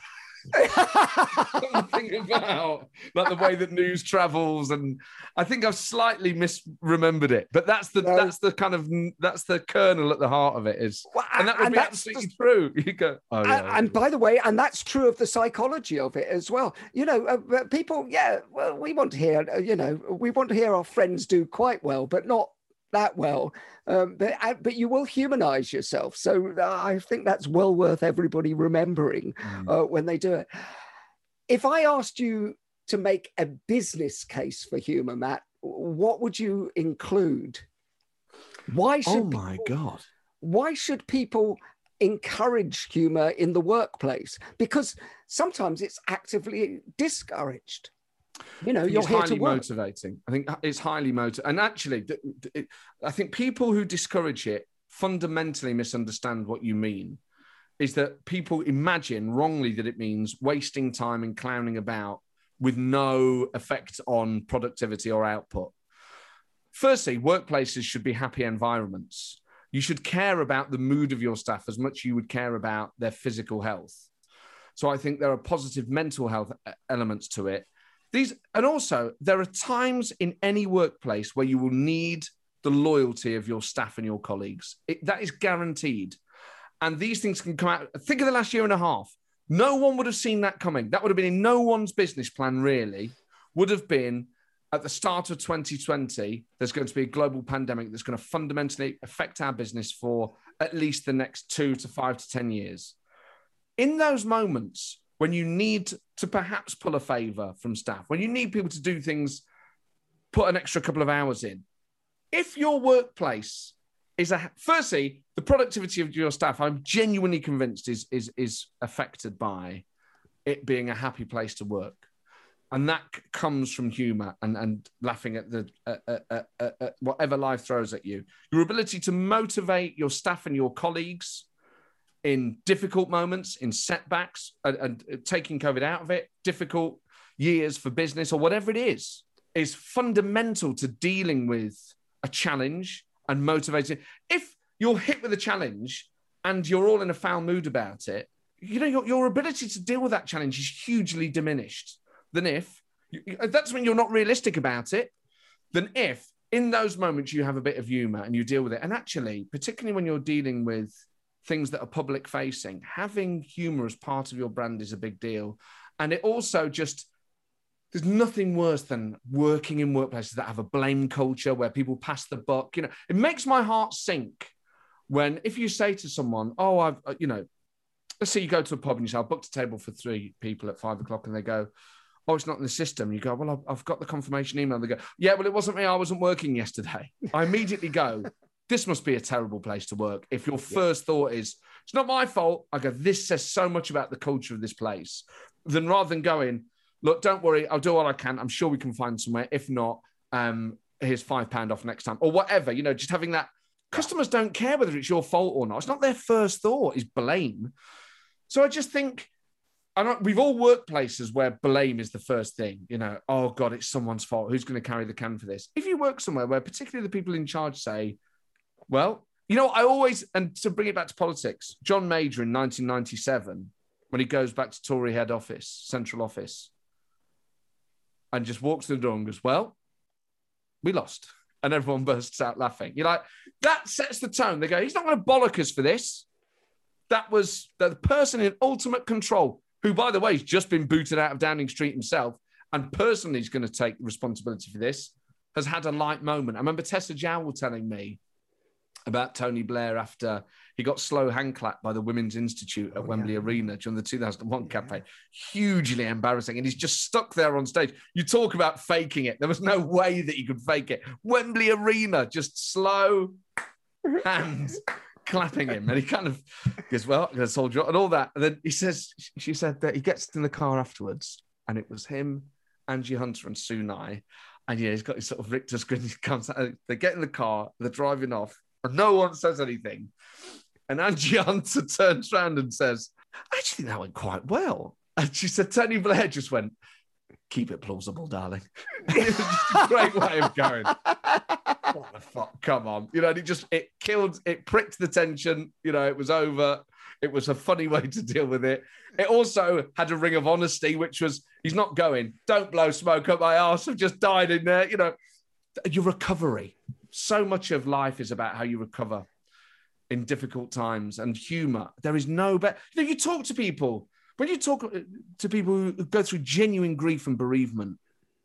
Speaker 5: Something about like the way that news travels, and I think I've slightly misremembered it, but that's the kernel at the heart of it is, and that would be absolutely true. You go, oh yeah,
Speaker 4: and by the way, and that's true of the psychology of it as well. People, well, we want to hear, we want to hear our friends do quite well, but not that well. But you will humanize yourself. So I think that's well worth everybody remembering when they do it. If I asked you to make a business case for humor, Matt, what would you include? Why should people encourage humor in the workplace? Because sometimes it's actively discouraged. You're here to work.
Speaker 5: Motivating. I think it's highly motivating. And actually, I think people who discourage it fundamentally misunderstand what you mean. Is that people imagine wrongly that it means wasting time and clowning about with no effect on productivity or output. Firstly, workplaces should be happy environments. You should care about the mood of your staff as much as you would care about their physical health. So I think there are positive mental health elements to it. And also, there are times in any workplace where you will need the loyalty of your staff and your colleagues. That is guaranteed. And these things can come out. Think of the last year and a half. No one would have seen that coming. That would have been in no one's business plan, really. Would have been at the start of 2020, there's going to be a global pandemic that's going to fundamentally affect our business for at least the next 2 to 5 to 10 years. In those moments, when you need to perhaps pull a favor from staff, when you need people to do things, put an extra couple of hours in. If your workplace is firstly, the productivity of your staff, I'm genuinely convinced is affected by it being a happy place to work. And that comes from humor and laughing at whatever life throws at you. Your ability to motivate your staff and your colleagues in difficult moments, in setbacks, and taking COVID out of it, difficult years for business or whatever it is fundamental to dealing with a challenge and motivating. If you're hit with a challenge and you're all in a foul mood about it, your ability to deal with that challenge is hugely diminished than if, that's when you're not realistic about it, than if in those moments you have a bit of humor and you deal with it. And actually, particularly when you're dealing with things that are public facing, having humor as part of your brand is a big deal. And it also there's nothing worse than working in workplaces that have a blame culture where people pass the buck. It makes my heart sink when, if you say to someone, oh, let's say you go to a pub and you say, I booked a table for 3 people at 5 o'clock, and they go, oh, it's not in the system. You go, well, I've got the confirmation email. They go, yeah, well, it wasn't me. I wasn't working yesterday. I immediately go, this must be a terrible place to work. If your first thought is, it's not my fault, I go, this says so much about the culture of this place. Then rather than going, look, don't worry, I'll do all I can. I'm sure we can find somewhere. If not, here's £5 off next time or whatever. Just having that. Customers don't care whether it's your fault or not. It's not their first thought is blame. So I just think, we've all worked places where blame is the first thing. Oh God, it's someone's fault. Who's going to carry the can for this? If you work somewhere where particularly the people in charge say, well, I always, and to bring it back to politics, John Major in 1997, when he goes back to Tory head office, central office, and just walks through the door and goes, well, we lost. And everyone bursts out laughing. You're like, that sets the tone. They go, he's not going to bollock us for this. That was the person in ultimate control, who, by the way, has just been booted out of Downing Street himself and personally is going to take responsibility for this, has had a light moment. I remember Tessa Jowell telling me about Tony Blair after he got slow hand clapped by the Women's Institute at Wembley Arena during the 2001 campaign. Hugely embarrassing. And he's just stuck there on stage. You talk about faking it. There was no way that he could fake it. Wembley Arena, just slow hands clapping him. And he kind of goes, well, I'm going to soldier on and all that. And then she said that he gets in the car afterwards and it was him, Angie Hunter and Sue Nye. And yeah, he's got his sort of Richter's grin. He comes out, they get in the car, they're driving off, and no one says anything. And Angie Hunter turns around and says, I actually think that went quite well. And she said, Tony Blair just went, keep it plausible, darling. It was just a great way of going, what the fuck, come on. You know, and it pricked the tension. You know, it was over. It was a funny way to deal with it. It also had a ring of honesty, which was, he's not going, don't blow smoke up my arse, I've just died in there. You know, your recovery. So much of life is about how you recover in difficult times, and humour. There is no better. You know, you talk to people, when you talk to people who go through genuine grief and bereavement,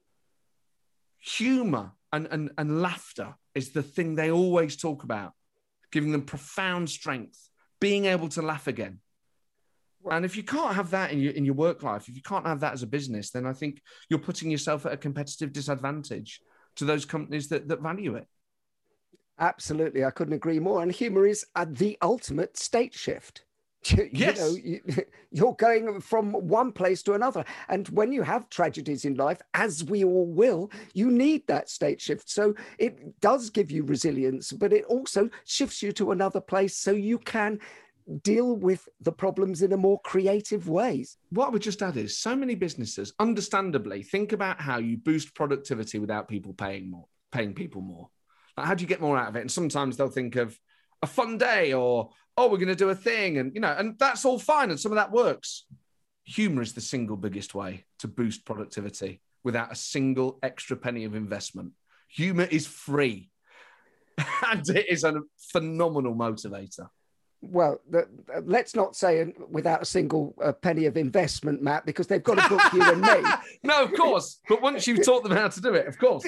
Speaker 5: humour and laughter is the thing they always talk about, giving them profound strength, being able to laugh again. And if you can't have that in your work life, if you can't have that as a business, then I think you're putting yourself at a competitive disadvantage to those companies that value it.
Speaker 4: Absolutely. I couldn't agree more. And humour is the ultimate state shift.
Speaker 5: Yes.
Speaker 4: You're going from one place to another. And when you have tragedies in life, as we all will, you need that state shift. So it does give you resilience, but it also shifts you to another place so you can deal with the problems in a more creative way.
Speaker 5: What I would just add is so many businesses, understandably, think about how you boost productivity without people paying people more. Like, how do you get more out of it? And sometimes they'll think of a fun day or, oh, we're going to do a thing. And, you know, and that's all fine. And some of that works. Humour is the single biggest way to boost productivity without a single extra penny of investment. Humour is free. And it is a phenomenal motivator.
Speaker 4: Well, let's not say without a single penny of investment, Matt, because they've got to book you and me.
Speaker 5: No, of course. But once you've taught them how to do it, of course.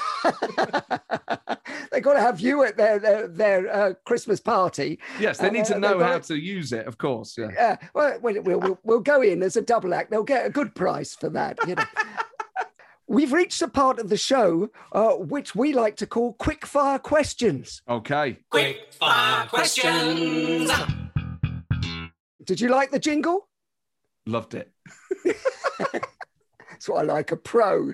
Speaker 4: They've got to have you at their Christmas party.
Speaker 5: Yes, they need to know how to use it, of course. Yeah.
Speaker 4: Well, we'll go in as a double act. They'll get a good price for that. You know. We've reached a part of the show which we like to call quick-fire questions.
Speaker 5: Okay.
Speaker 12: Quick-fire questions.
Speaker 4: Did you like the jingle?
Speaker 5: Loved it.
Speaker 4: That's what I like, a pro.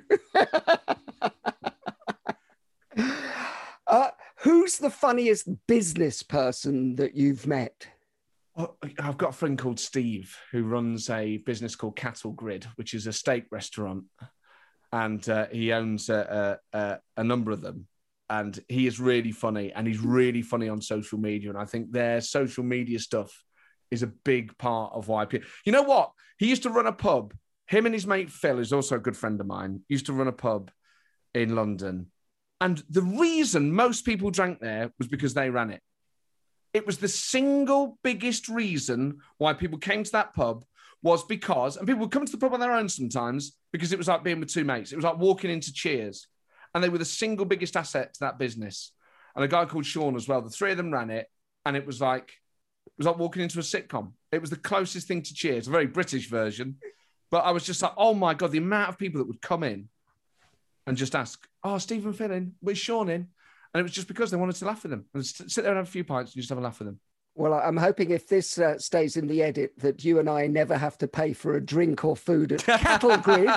Speaker 4: Who's the funniest business person that you've met?
Speaker 5: Well, I've got a friend called Steve who runs a business called Cattle Grid, which is a steak restaurant. And he owns a number of them. And he is really funny. And he's really funny on social media. And I think their social media stuff is a big part of why people... You know what? He used to run a pub. Him and his mate Phil, who's also a good friend of mine, used to run a pub in London. And the reason most people drank there was because they ran it. It was the single biggest reason why people came to that pub, was because, and people would come to the pub on their own sometimes, because it was like being with two mates. It was like walking into Cheers. And they were the single biggest asset to that business. And a guy called Sean as well. The three of them ran it. And it was like walking into a sitcom. It was the closest thing to Cheers, a very British version. But I was just like, oh my God, the amount of people that would come in and just ask, oh, Stephen Phil in, where's Sean in? And it was just because they wanted to laugh with them. And sit there and have a few pints and just have a laugh with them.
Speaker 4: Well, I'm hoping if this stays in the edit that you and I never have to pay for a drink or food at Cattle Grid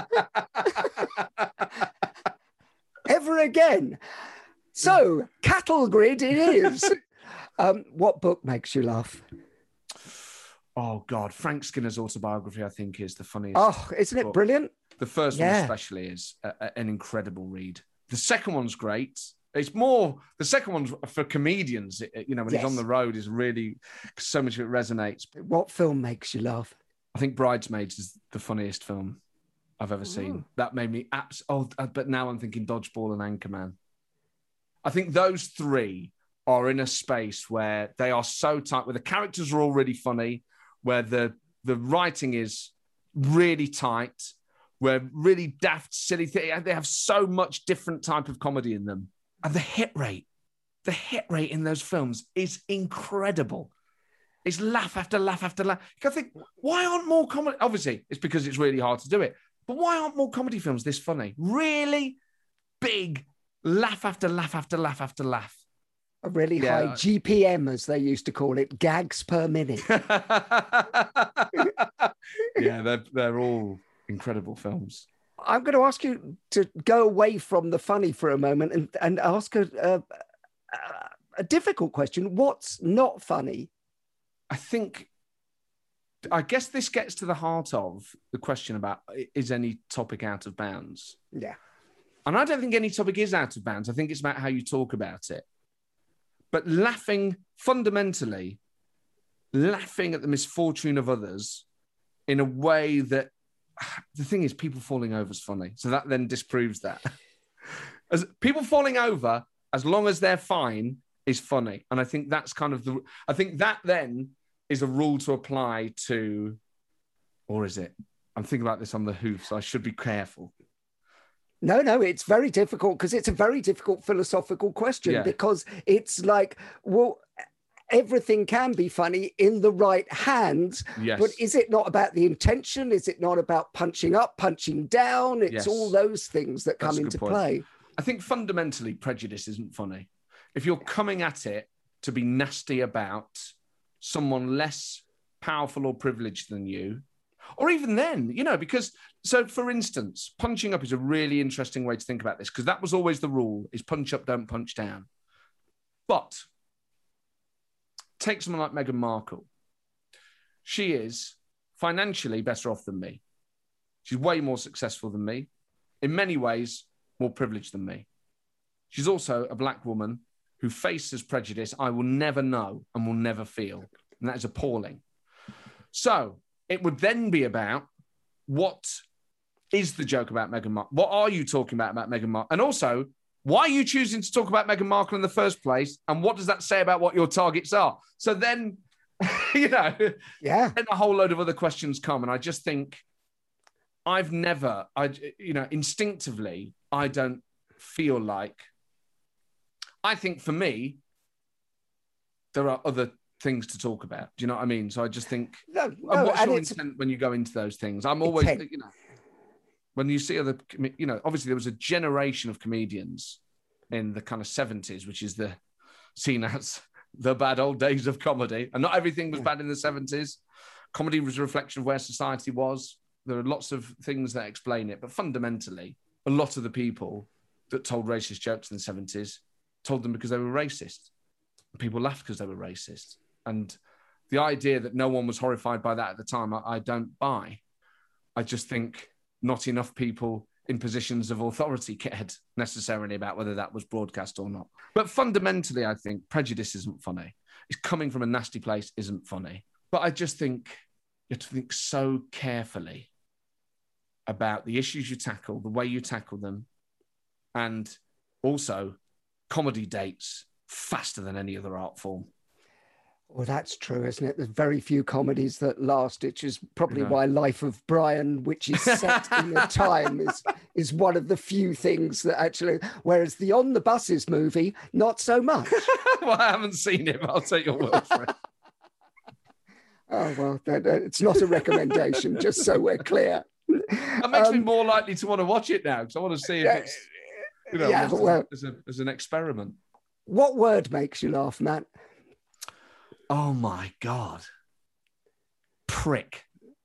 Speaker 4: ever again. So, Cattle Grid it is. What book makes you laugh?
Speaker 5: Oh, God. Frank Skinner's autobiography, I think, is the funniest.
Speaker 4: Oh, isn't it brilliant?
Speaker 5: The first one especially is an incredible read. The second one's great. It's more, the second one's for comedians, you know, when he's on the road is really, so much of it resonates.
Speaker 4: What film makes you laugh?
Speaker 5: I think Bridesmaids is the funniest film I've ever seen. That made me but now I'm thinking Dodgeball and Anchorman. I think those three are in a space where they are so tight, where the characters are already funny, where the writing is really tight, where really daft, silly things. They have so much different type of comedy in them. And the hit rate in those films is incredible. It's laugh after laugh after laugh. You can think, why aren't more comedy? Obviously, it's because it's really hard to do it. But why aren't more comedy films this funny? Really big laugh after laugh after laugh after laugh.
Speaker 4: A really high GPM, as they used to call it, gags per minute.
Speaker 5: Yeah, they're all incredible films.
Speaker 4: I'm going to ask you to go away from the funny for a moment and ask a difficult question. What's not funny?
Speaker 5: I guess this gets to the heart of the question about, is any topic out of bounds?
Speaker 4: Yeah.
Speaker 5: And I don't think any topic is out of bounds. I think it's about how you talk about it. But fundamentally, laughing at the misfortune of others in a way that, the thing is, people falling over is funny. So that then disproves that. As people falling over, as long as they're fine, is funny. And I think that's kind of I think that then is a rule to apply to, or is it? I'm thinking about this on the hoof, so I should be careful.
Speaker 4: No, it's very difficult because it's a very difficult philosophical question because it's like, well, everything can be funny in the right hands, but is it not about the intention? Is it not about punching up, punching down? It's all those things that come into play.
Speaker 5: I think fundamentally prejudice isn't funny. If you're coming at it to be nasty about someone less powerful or privileged than you, or even then, because, so for instance, punching up is a really interesting way to think about this, because that was always the rule, is punch up, don't punch down. But take someone like Meghan Markle. She is financially better off than me. She's way more successful than me. In many ways, more privileged than me. She's also a black woman who faces prejudice I will never know and will never feel. And that is appalling. So it would then be about, what is the joke about Meghan Markle? What are you talking about Meghan Markle? And also, why are you choosing to talk about Meghan Markle in the first place? And what does that say about what your targets are? So then, then a whole load of other questions come. And I just think instinctively, I don't feel like, I think for me, there are other things to talk about. Do you know what I mean? So I just think, what's your intent when you go into those things? I'm always, when you see other, obviously there was a generation of comedians in the kind of 70s, which is seen as the bad old days of comedy. And not everything was bad in the 70s. Comedy was a reflection of where society was. There are lots of things that explain it. But fundamentally, a lot of the people that told racist jokes in the 70s told them because they were racist. People laughed because they were racist. And the idea that no one was horrified by that at the time, I don't buy. I just think not enough people in positions of authority cared necessarily about whether that was broadcast or not. But fundamentally, I think prejudice isn't funny. It's coming from a nasty place isn't funny. But I just think you have to think so carefully about the issues you tackle, the way you tackle them, and also comedy dates faster than any other art form.
Speaker 4: Well, that's true, isn't it? There's very few comedies that last, which is probably why Life of Brian, which is set in a time, is one of the few things that actually, whereas the On the Buses movie, not so much.
Speaker 5: Well, I haven't seen it, but I'll take your word for it.
Speaker 4: Oh, well, it's not a recommendation, just so we're clear.
Speaker 5: That makes me more likely to want to watch it now, because I want to see if it's, as an experiment.
Speaker 4: What word makes you laugh, Matt?
Speaker 5: Oh my God. Prick.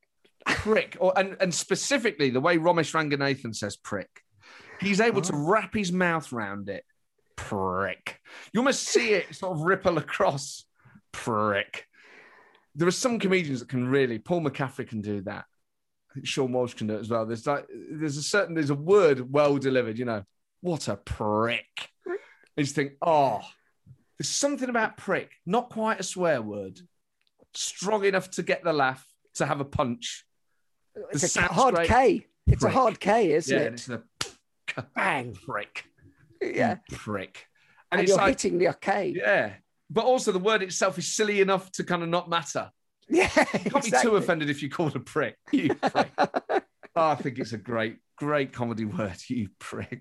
Speaker 5: And specifically the way Ramesh Ranganathan says prick. He's able to wrap his mouth around it. Prick. You almost see it sort of ripple across. Prick. There are some comedians that can really, Paul McCaffrey can do that. I think Sean Walsh can do it as well. There's a word well delivered, what a prick. You just think, there's something about prick, not quite a swear word, strong enough to get the laugh, to have a punch.
Speaker 4: It's a hard K. It's a hard K, isn't it?
Speaker 5: It's a bang prick.
Speaker 4: Yeah.
Speaker 5: Prick.
Speaker 4: And
Speaker 5: it's
Speaker 4: you're
Speaker 5: like,
Speaker 4: hitting the arcade.
Speaker 5: Yeah. But also the word itself is silly enough to kind of not matter.
Speaker 4: Yeah,
Speaker 5: You can't be too offended if you're called a prick. You prick. I think it's a great, great comedy word, you prick.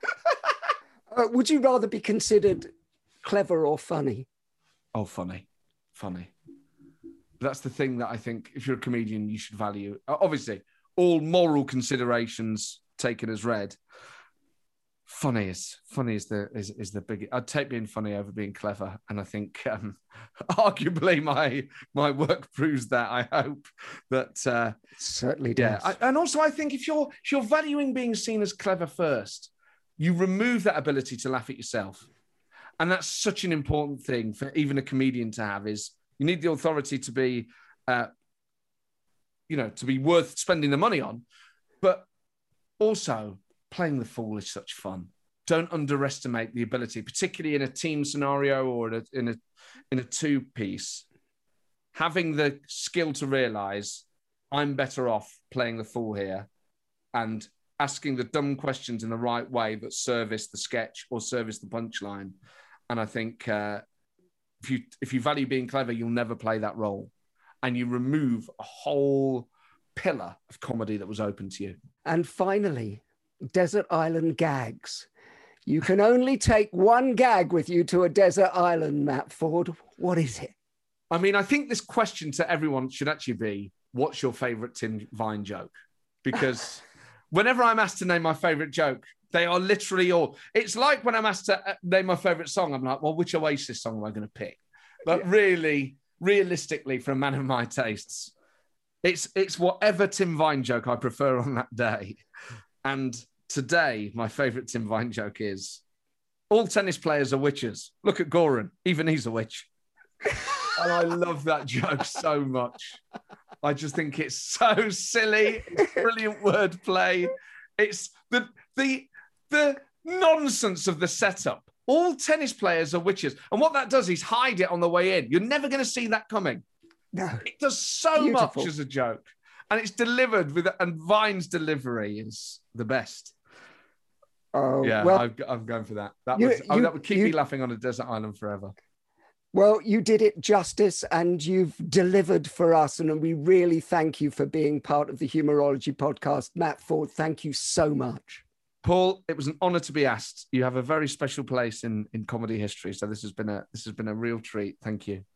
Speaker 4: Would you rather be considered clever or funny?
Speaker 5: Oh, funny. That's the thing that I think if you're a comedian, you should value. Obviously, all moral considerations taken as read. Funny is the big. I'd take being funny over being clever, and I think arguably my work proves that. I hope that
Speaker 4: it certainly does.
Speaker 5: Yeah, and also I think if you're valuing being seen as clever first, you remove that ability to laugh at yourself, and that's such an important thing for even a comedian to have. Is you need the authority to be, to be worth spending the money on, but also. Playing the fool is such fun. Don't underestimate the ability, particularly in a team scenario or in a two-piece. Having the skill to realise I'm better off playing the fool here and asking the dumb questions in the right way that service the sketch or service the punchline. And I think if you value being clever, you'll never play that role. And you remove a whole pillar of comedy that was open to you.
Speaker 4: And finally, desert island gags. You can only take one gag with you to a desert island, Matt Forde. What is it?
Speaker 5: I mean, I think this question to everyone should actually be, what's your favourite Tim Vine joke? Because whenever I'm asked to name my favourite joke, they are literally all... It's like when I'm asked to name my favourite song, I'm like, well, which Oasis song am I going to pick? But really, realistically, for a man of my tastes, it's whatever Tim Vine joke I prefer on that day. And today, my favourite Tim Vine joke is, all tennis players are witches. Look at Goran. Even he's a witch. And I love that joke so much. I just think it's so silly. It's brilliant wordplay. It's the nonsense of the setup. All tennis players are witches. And what that does is hide it on the way in. You're never going to see that coming.
Speaker 4: No.
Speaker 5: It does so much as a joke. And it's delivered and Vine's delivery is the best.
Speaker 4: Oh,
Speaker 5: yeah,
Speaker 4: well,
Speaker 5: I'm going for that. That would keep me laughing on a desert island forever.
Speaker 4: Well, you did it justice and you've delivered for us. And we really thank you for being part of the Humourology podcast. Matt Forde, thank you so much.
Speaker 5: Paul, it was an honour to be asked. You have a very special place in comedy history. So this has been a real treat. Thank you.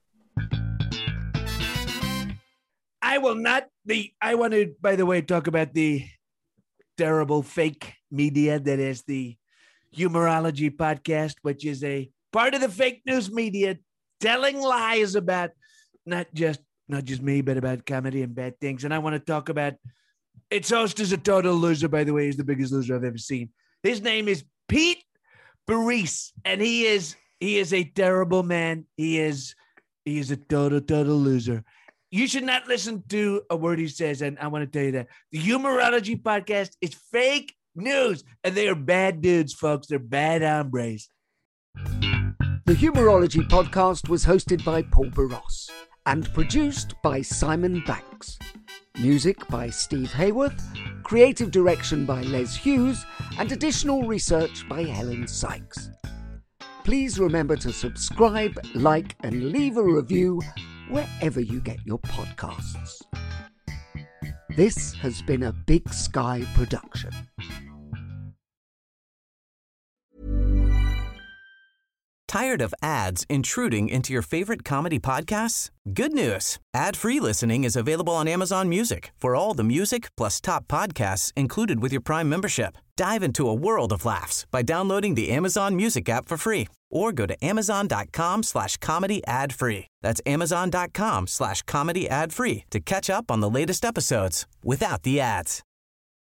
Speaker 13: I want to, by the way, talk about the terrible fake media that is the Humourology podcast, which is a part of the fake news media telling lies about not just me, but about comedy and bad things. And I want to talk about its host is a total loser, by the way. He's the biggest loser I've ever seen. His name is Pete Boris, and he is a terrible man. He is a total loser. You should not listen to a word he says, and I want to tell you that. The Humourology podcast is fake news, and they are bad dudes, folks. They're bad hombres.
Speaker 4: The Humourology podcast was hosted by Paul Boross and produced by Simon Banks. Music by Steve Hayworth, creative direction by Les Hughes, and additional research by Helen Sykes. Please remember to subscribe, like, and leave a review wherever you get your podcasts. This has been a Big Sky production.
Speaker 14: Tired of ads intruding into your favorite comedy podcasts? Good news. Ad-free listening is available on Amazon Music for all the music plus top podcasts included with your Prime membership. Dive into a world of laughs by downloading the Amazon Music app for free or go to amazon.com/comedy ad-free. That's amazon.com/comedy ad-free to catch up on the latest episodes without the ads.